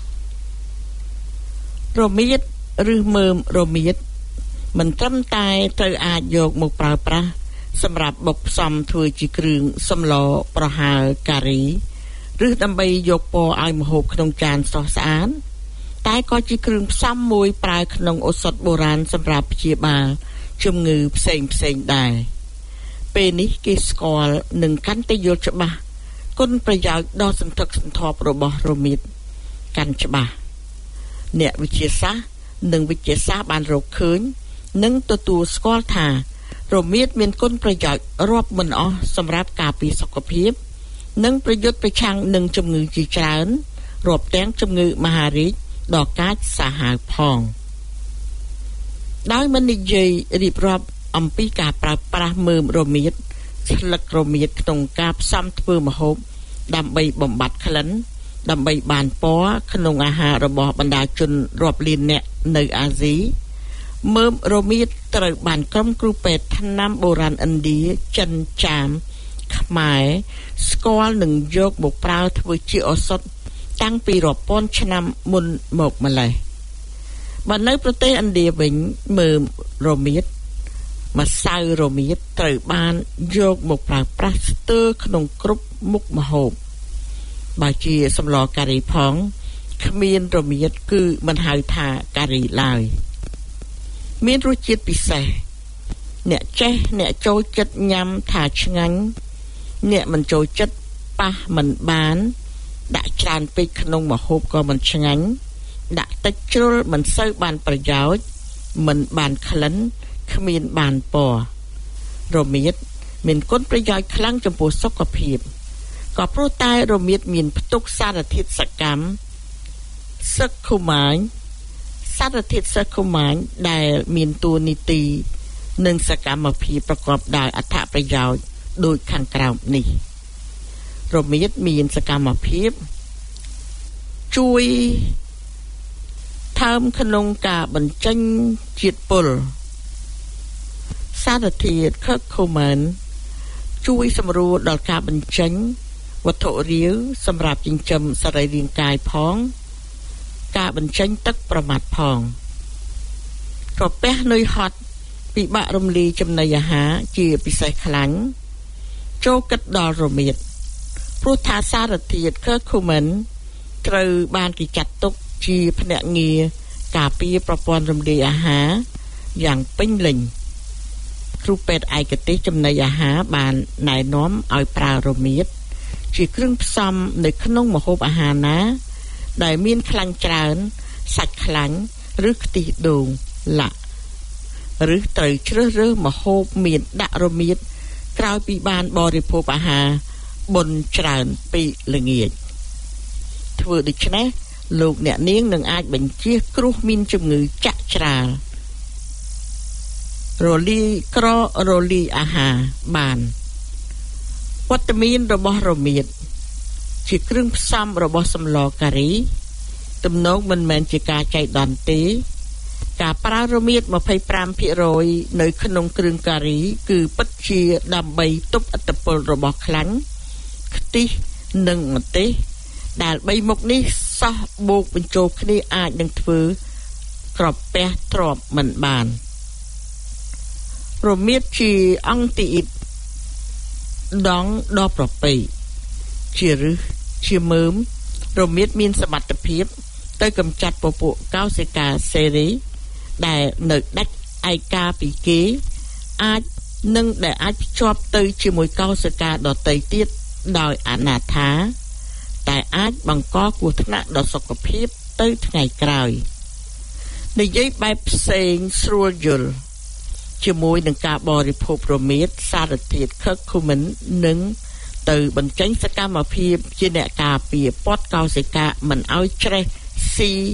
ករមៀតឬមើមរមៀតមិនត្រឹមតែត្រូវអាចយកមកប្រើប្រាស់សម្រាប់បុកផ្សំធ្វើជាគ្រឿងសម្លប្រហើរការីឬដើម្បីយកពណ៌ឲ្យម្ហូបក្នុងចានស្រស់ស្អាតតែក៏ជាគ្រឿងផ្សំមួយប្រើក្នុងឱសថបុរាណសម្រាប់ព្យាបាលជំងឺផ្សេងផ្សេងដែរពេលនេះគេស្គាល់និងកាន់តែយល់ច្បាស់គុណប្រយោជន៍ដ៏សន្ធឹកសន្ធាប់របស់រមៀតកាន់ច្បាស់អ្នកវិទ្យាសាស្ត្រនិងវិទ្យាសាស្ត្របានរកឃើញនិងទទួលស្គាល់ថារមៀតមានគុណប្រយោជន៍រាប់មិនអស់សម្រាប់ការពារសុខភាពនិងប្រយុទ្ធប្រឆាំងនឹងជំងឺជាច្រើនរាប់ទាំងជំងឺមហារីកដ៏កាចសាហាវផងដោយមិននិយាយរៀបរាប់អំពីការប្រើប្រាស់មើមរមៀតស្លឹករមៀតក្នុងការផ្សំធ្វើម្ហូបដើម្បីបំបត្តិក្លិនដើម្បីបានពណ៌ក្នុងអាហាររបស់បណ្ដាជនរាប់លានអ្នកនៅអាស៊ីមើមរមៀតត្រូវបានក្រុមគ្រូពេទ្យថ្នាំបុរាណឥណ្ឌាចិនចាមខ្មែរស្គាល់និងយកមកប្រើធ្វើជាឱសថតាំងពីរាប់ពាន់ឆ្នាំមុនមកម្ល៉េះបើនៅប្រទេសឥណ្ឌាវិញមើមរមៀតម្សៅរមៀតត្រូវបានយកមកប្រើប្រាស់ស្ទើរក្នុងគ្រប់មុខម្ហូបបើជាសម្លការីផងគ្មានរមៀតគឺមិនហៅថាការីឡើយមានរសជាតិពិសេសអ្នកចេះអ្នកចូលចិត្តញ៉ាំថាឆ្ងាញ់អ្នកមិនចូលចិត្តប៉ះមិនបានដាក់ច្រើនពេកក្នុងម្ហូបក៏មិនឆ្ងាញ់ដាក់តិចជ្រុលមិនសូវបានប្រយោជន៍មិនបានក្លិនគ្មានបានពណ៌រមៀតមានគុណប្រយោជន៍ខ្លាំងចំពោះសុខភាពក៏ព្រោះតែរមៀតមានផ្ទុកសារធាតុសកម្មសឹកឃូម៉ាញសារធាតុសឹកឃូម៉ាញដែលមានតួនាទីនិងសកម្មភាពប្រកបដោយអត្ថប្រយោជន៍ដូចខាងក្រោមនេះរមៀតមានសកម្មភាពជួយថែមក្នុងការបញ្ចេញជាតិពុលសារធាតុឃើឃូម៉ានជួយសម្រួលដល់ការបញ្ចេញវត្ថុរាវសម្រាប់ចិញ្ចឹមសរីរាង្គកាយផងការបញ្ចេញទឹកប្រមាត់ផងក្រពះនឿយហត់ពិបាករំលាយចំណីអាហារជាពិសេសខ្លាញ់ចូលគិតដល់រមៀតព្រោះថាសារធាតុឃើឃូម៉ានត្រូវបានគេចាត់ទុកជាភ្នាក់ងារការពារប្រព័ន្ធរំលាយអាហារយ៉ាងពេញលេញគ្រូពេទ្យឯកទេសចំណីអាហារបានណែនាំឲ្យប្រើរមៀតជាគ្រឿងផ្សំនៅក្នុងម្ហូបអាហារណាដែលមានខ្លាញ់ច្រើនសាច់ខ្លាញ់ឬខ្ទិះដូងឡាក់ឬត្រូវជ្រើសរើសម្ហូបមានដាក់រមៀតក្រោយពីបានបរិភោគអាហារបុណ្យច្រើនពីល្ងាចធ្វើដូច្នេះលោកអ្នកនាងនឹងអាចបញ្ជៀសគ្រោះមានជំងឺចាក់ច្រាលរលាយក្ររលាយអាហារបានវត្តមានរបស់រមៀតជាគ្រឿងផ្សំរបស់សម្លការីទំនងមិនមែនជាការចៃដន្យទេការប្រើរមៀត ยี่สิบห้าเปอร์เซ็นต์ នៅក្នុងគ្រឿងការីគឺពិតជាដើម្បីទប់ឥទ្ធិពលរបស់ខ្លាញ់ខ្ទិះនិងម្ទេសដែលបីមុខនេះសោះបូកបញ្ចូលគ្នាអាចនឹងធ្វើក្រពះទ្រាំមិនបានរមៀតជាអង្គទីអ៊ីតដងដ៏ប្រពៃជាឫសជាមើមរមៀតមានសមត្ថភាពទៅកម្ចាត់ពពួកកោសិកាសេរីដែលនៅដាច់ឯកាពីគេអាចនឹងដែលអាចភ្ជាប់ទៅជាមួយកោសិកាដទៃទៀតដោយអនាថាតែអាចបង្កគ្រោះថ្នាក់ដល់សុខភាពទៅថ្ងៃក្រោយនិយាយបែបផ្សេងស្រួលយល់ជាមួយនឹងការបរិភោគរមៀតសារធាតុឃើឃូម៉ាននិងទៅបញ្ចេញសកម្មភាពជាអ្នកការពារពត់កោសិកាមិនឲ្យច្រេះស៊ី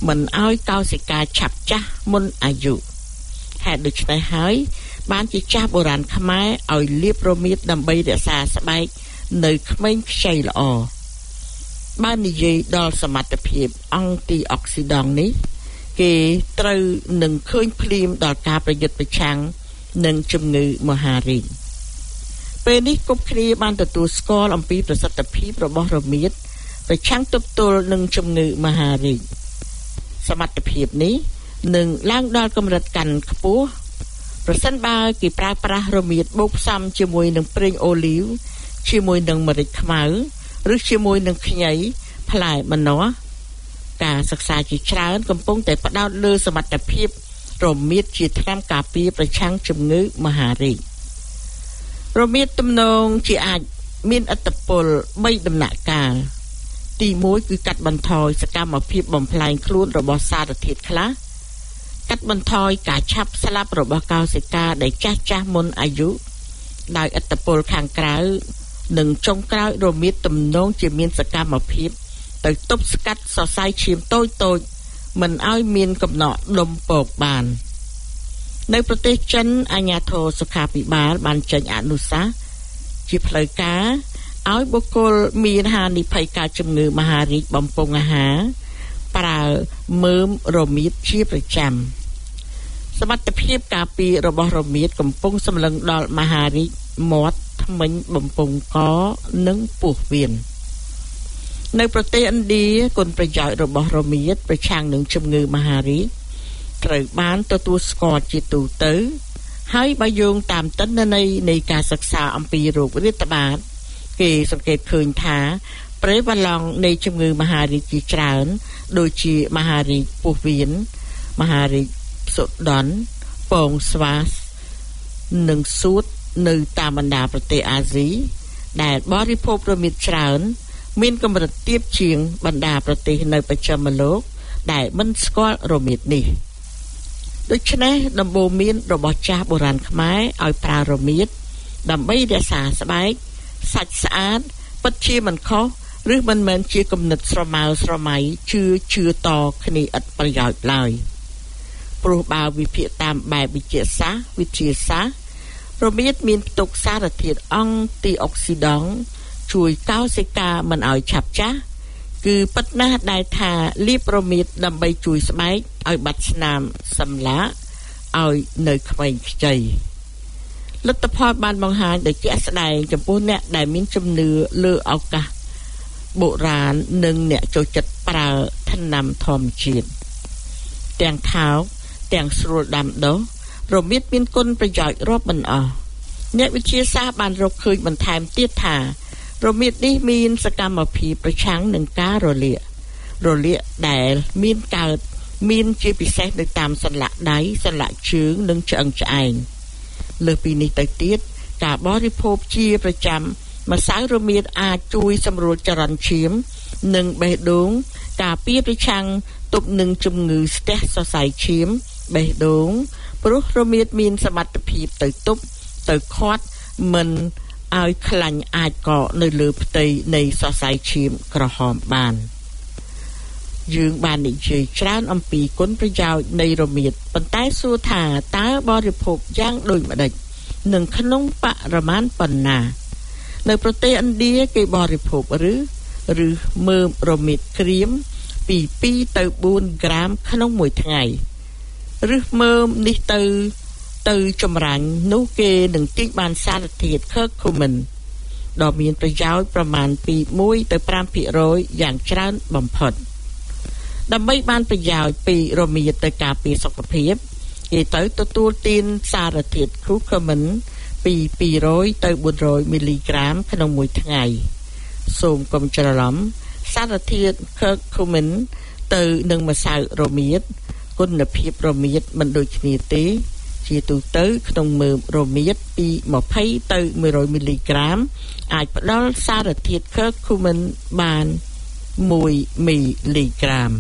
មិនឲ្យកោសិកាឆាប់ចាស់មុនអាយុហេតុដូច្នេះហើយបានជាចាស់បុរាណខ្មែរឲ្យលាបរមៀតដើម្បីរក្សាស្បែកនៅក្មេងខ្ចីល្អបាននិយាយដល់សមត្ថភាពអង់ទីអុកស៊ីដង់នេះគេត្រូវនឹងឃើញភ្លាមដល់ការប្រយុទ្ធប្រឆាំងនឹងជំងឺមហារីកពេលនេះគ្រប់គ្នាបានទទួលស្គាល់អំពីប្រសិទ្ធភាពរបស់រមៀតប្រឆាំងទប់ទល់នឹងជំងឺមហារីកសមត្ថភាពនេះនឹងឡើងដល់កម្រិតកាន់ខ្ពស់ប្រសិនបើគេប្រើប្រាស់រមៀតបូកផ្សំជាមួយនឹងប្រេងអូលីវជាមួយនឹងម្រេចខ្មៅឬជាមួយនឹងខ្ញីផ្លែម្នាស់ការសិក្សាជាច្រើនកំពុងតែផ្ដោតលើសមត្ថភាពរមៀតជាថ្នាំការពារប្រឆាំងជំងឺមហារីករមៀតទំនងជាអាចមានឥទ្ធិពលបីដំណាក់កាលទីមួយគឺកាត់បន្ថយសកម្មភាពបំផ្លាញខ្លួនរបស់សារធាតុខ្លះកាត់បន្ថយការឆាប់ស្លាប់របស់កោសិកាដែលចាស់ចាស់មុនអាយុដោយឥទ្ធិពលខាងក្រៅនិងចុងក្រោយរមៀតទំនងជាមានសកម្មភាពទៅទប់ស្កាត់សរសៃឈាមតូចតូចមិនឲ្យមានកំណកដុំពកបាននៅប្រទេសចិនអាជ្ញាធរសុខាភិបាលបានចេញអនុសាសន៍ជាផ្លូវការឲ្យបុគ្គលមានហានិភ័យការជំងឺមហារីកបំពង់អាហារប្រើមើមរមៀតជាប្រចាំសមត្ថភាពការពាររបស់រមៀតកំពុងសម្លឹងដល់មហារីកមាត់ធ្មេញបំពង់កនិងពោះវៀននៅប្រទេសឥណ្ឌាគុណប្រយោជន៍របស់រមៀតប្រឆាំងនឹងជំងឺមហារីកត្រូវបានទទួលស្គាល់ជាទូទៅហើយបើយោងតាមទិន្នន័យនៃការសិក្សាអំពីโรគរាតត្បាតគេសង្កេតឃើញថាប្រេវឡង់នៃជំងឺមហារីកជាច្រើនដូចជាមហារីកពោះវៀនមហារីកសុដន់ពងស្វានិងសួតនៅតាមបណ្ដាប្រទេសអាស៊ីដែលបរិភោគរមៀតច្រើនមានកម្រិតទាបជាងបណ្ដាប្រទេសនៅបស្ចិមលោកដែលមិនស្គាល់រមៀតនេះដូច្នេះដំបូន្មានរបស់ចាស់បុរាណខ្មែរឲ្យប្រើរមៀតដើម្បីរក្សាស្បែកសាច់ស្អាតពិតជាមិនខុសឬមិនមែនជាគំនិតស្រមើស្រមៃជឿជឿតគ្នាឥតប្រយោជន៍ឡើយព្រោះបើវិភាគតាមបែបវិទ្យាសាស្ត្រវិទ្យាសាស្ត្ររមៀតមានផ្ទុកសារធាតុអង់ទីអុកស៊ីដង់ជួយកោសិកាមិនឲ្យឆាប់ចាស់គឺពិតណាស់ដែលថាលាបរមៀតដើម្បីជួយស្បែកឲ្យបាត់ស្នាមសម្លាក់ឲ្យនៅក្មេងខ្ចីលទ្ធផលបានបង្ហាញដោយជាក់ស្ដែងចំពោះអ្នកដែលមានជំនឿលើឱកាសបុរាណនិងអ្នកចូលចិត្តប្រើថ្នាំធម្មជាតិទាំងថោកទាំងស្រួលដាំដុះរមៀតមានគុណប្រយោជន៍រាប់មិនអស់អ្នកវិទ្យាសាស្ត្របានរកឃើញបន្ថែមទៀតថារមៀតនេះមានសកម្មភាពប្រឆាំងនឹងការរលាករលាកដែលមានកើតមានជាពិសេសនៅតាមសន្លាក់ដៃសន្លាក់ជើងនិងឆ្អឹងឆ្អែងលើសពីនេះទៅទៀតការបរិភោគជាប្រចាំម្សៅរមៀតអាចជួយសម្រួលចរន្តឈាមនិងបេះដូងការពារប្រឆាំងទប់នឹងជំងឺស្ទះសរសៃឈាមបេះដូងព្រោះរមៀតមានសមត្ថភាពទៅទប់ទៅខាត់មិនឲ្យខ្លាញ់អាចកកនៅលើផ្ទៃនៃសរសៃឈាមក្រហមបានយើងបាននិយាយច្រើនអំពីគុណប្រយោជន៍នៃរមៀតប៉ុន្តែសួរថាតើបរិភោគយ៉ាងដូចម្ដេចនិងក្នុងបរិមាណប៉ុណ្ណានៅប្រទេសឥណ្ឌាគេបរិភោគឬឬមើមរមៀតក្រៀមពីពីរទៅបួនក្រាមក្នុងមួយថ្ងៃឬមើមនេះទៅទៅចម្រាញ់នោះគេនឹងទាញបានសារធាតុ curcumin ដ៏មានប្រយោជន៍ប្រមាណពីមួយទៅប្រាំភាគរយយ៉ាងច្រើនបំផុតដើម្បីបានប្រយោជន៍ពីរមៀតទៅការពារសុខភាពគេទៅទទួលទានសារធាតុ curcumin ពីពីររយទៅបួនរយមីលីក្រាមក្នុងមួយថ្ងៃសូមកុំច្រឡំសារធាតុ curcumin ទៅនឹងម្សៅរមៀតគុណភាពរមៀតមិនដូចគ្នាទេជាទូទៅក្នុងមើមរមៀតពីยี่สิบទៅមួយរយមីលីក្រាមអាចផ្ដល់សារធាតុ curcumin បានមួយមីលីក្រាម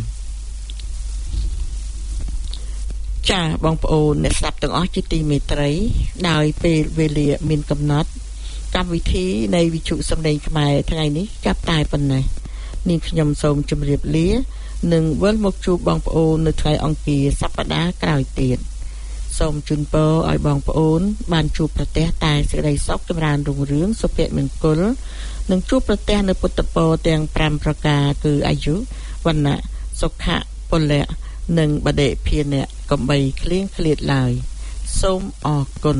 ចា៎បងប្អូនអ្នកស្ដាប់ទាំងអស់ជាទីមេត្រីដោយពេលវេលាមានកំណត់កម្មវិធីនៃវិទ្យុសំឡេងខ្មែរថ្ងៃនេះចាប់តែប៉ុណ្ណេះនាងខ្ញុំសូមជម្រាបលានឹងវិលមកជួបបងប្អូននៅថ្ងៃអង្គារសប្តាហ៍ក្រោយទៀតសូមជូនពរឲ្យបងប្អូនបានជួបប្រទះតែសេចក្តីសុខចម្រើនរុងរឿងសុភមង្គលនិងជួបប្រទះនៅពុទ្ធពរទាំងប្រាំប្រការគឺអាយុវណ្ណៈសុខៈពលៈនិងបដិភានៈកំបីឃ្លៀងឃ្លាតឡើយសូមអរគុណ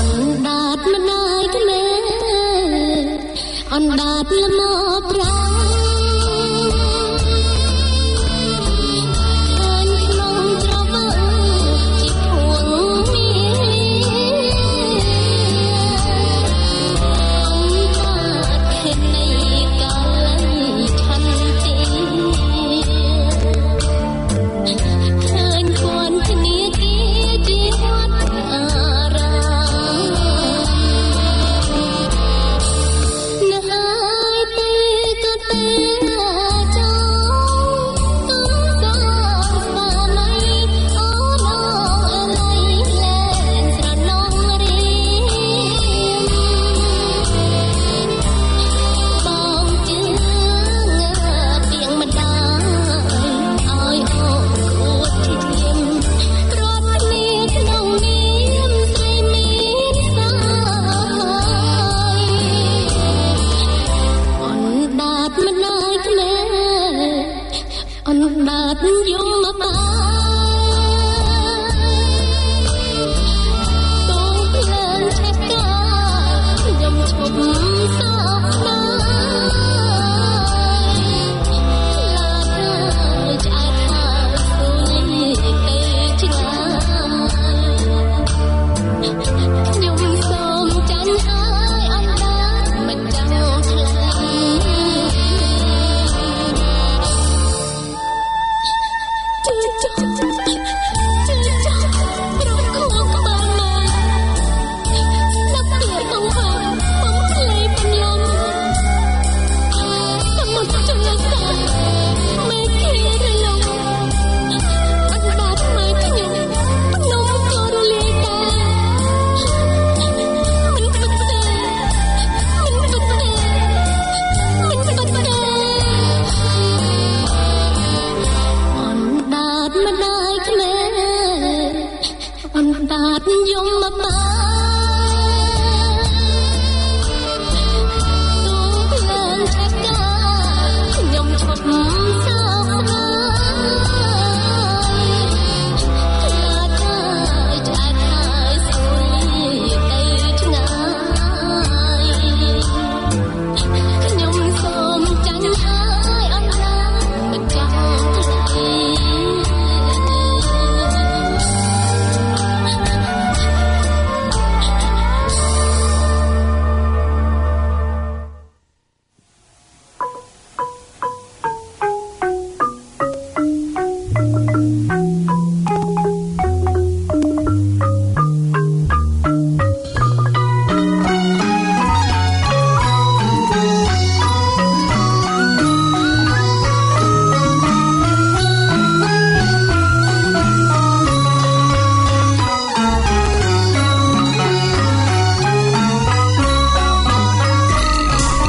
អណ្ដាតលមប្រា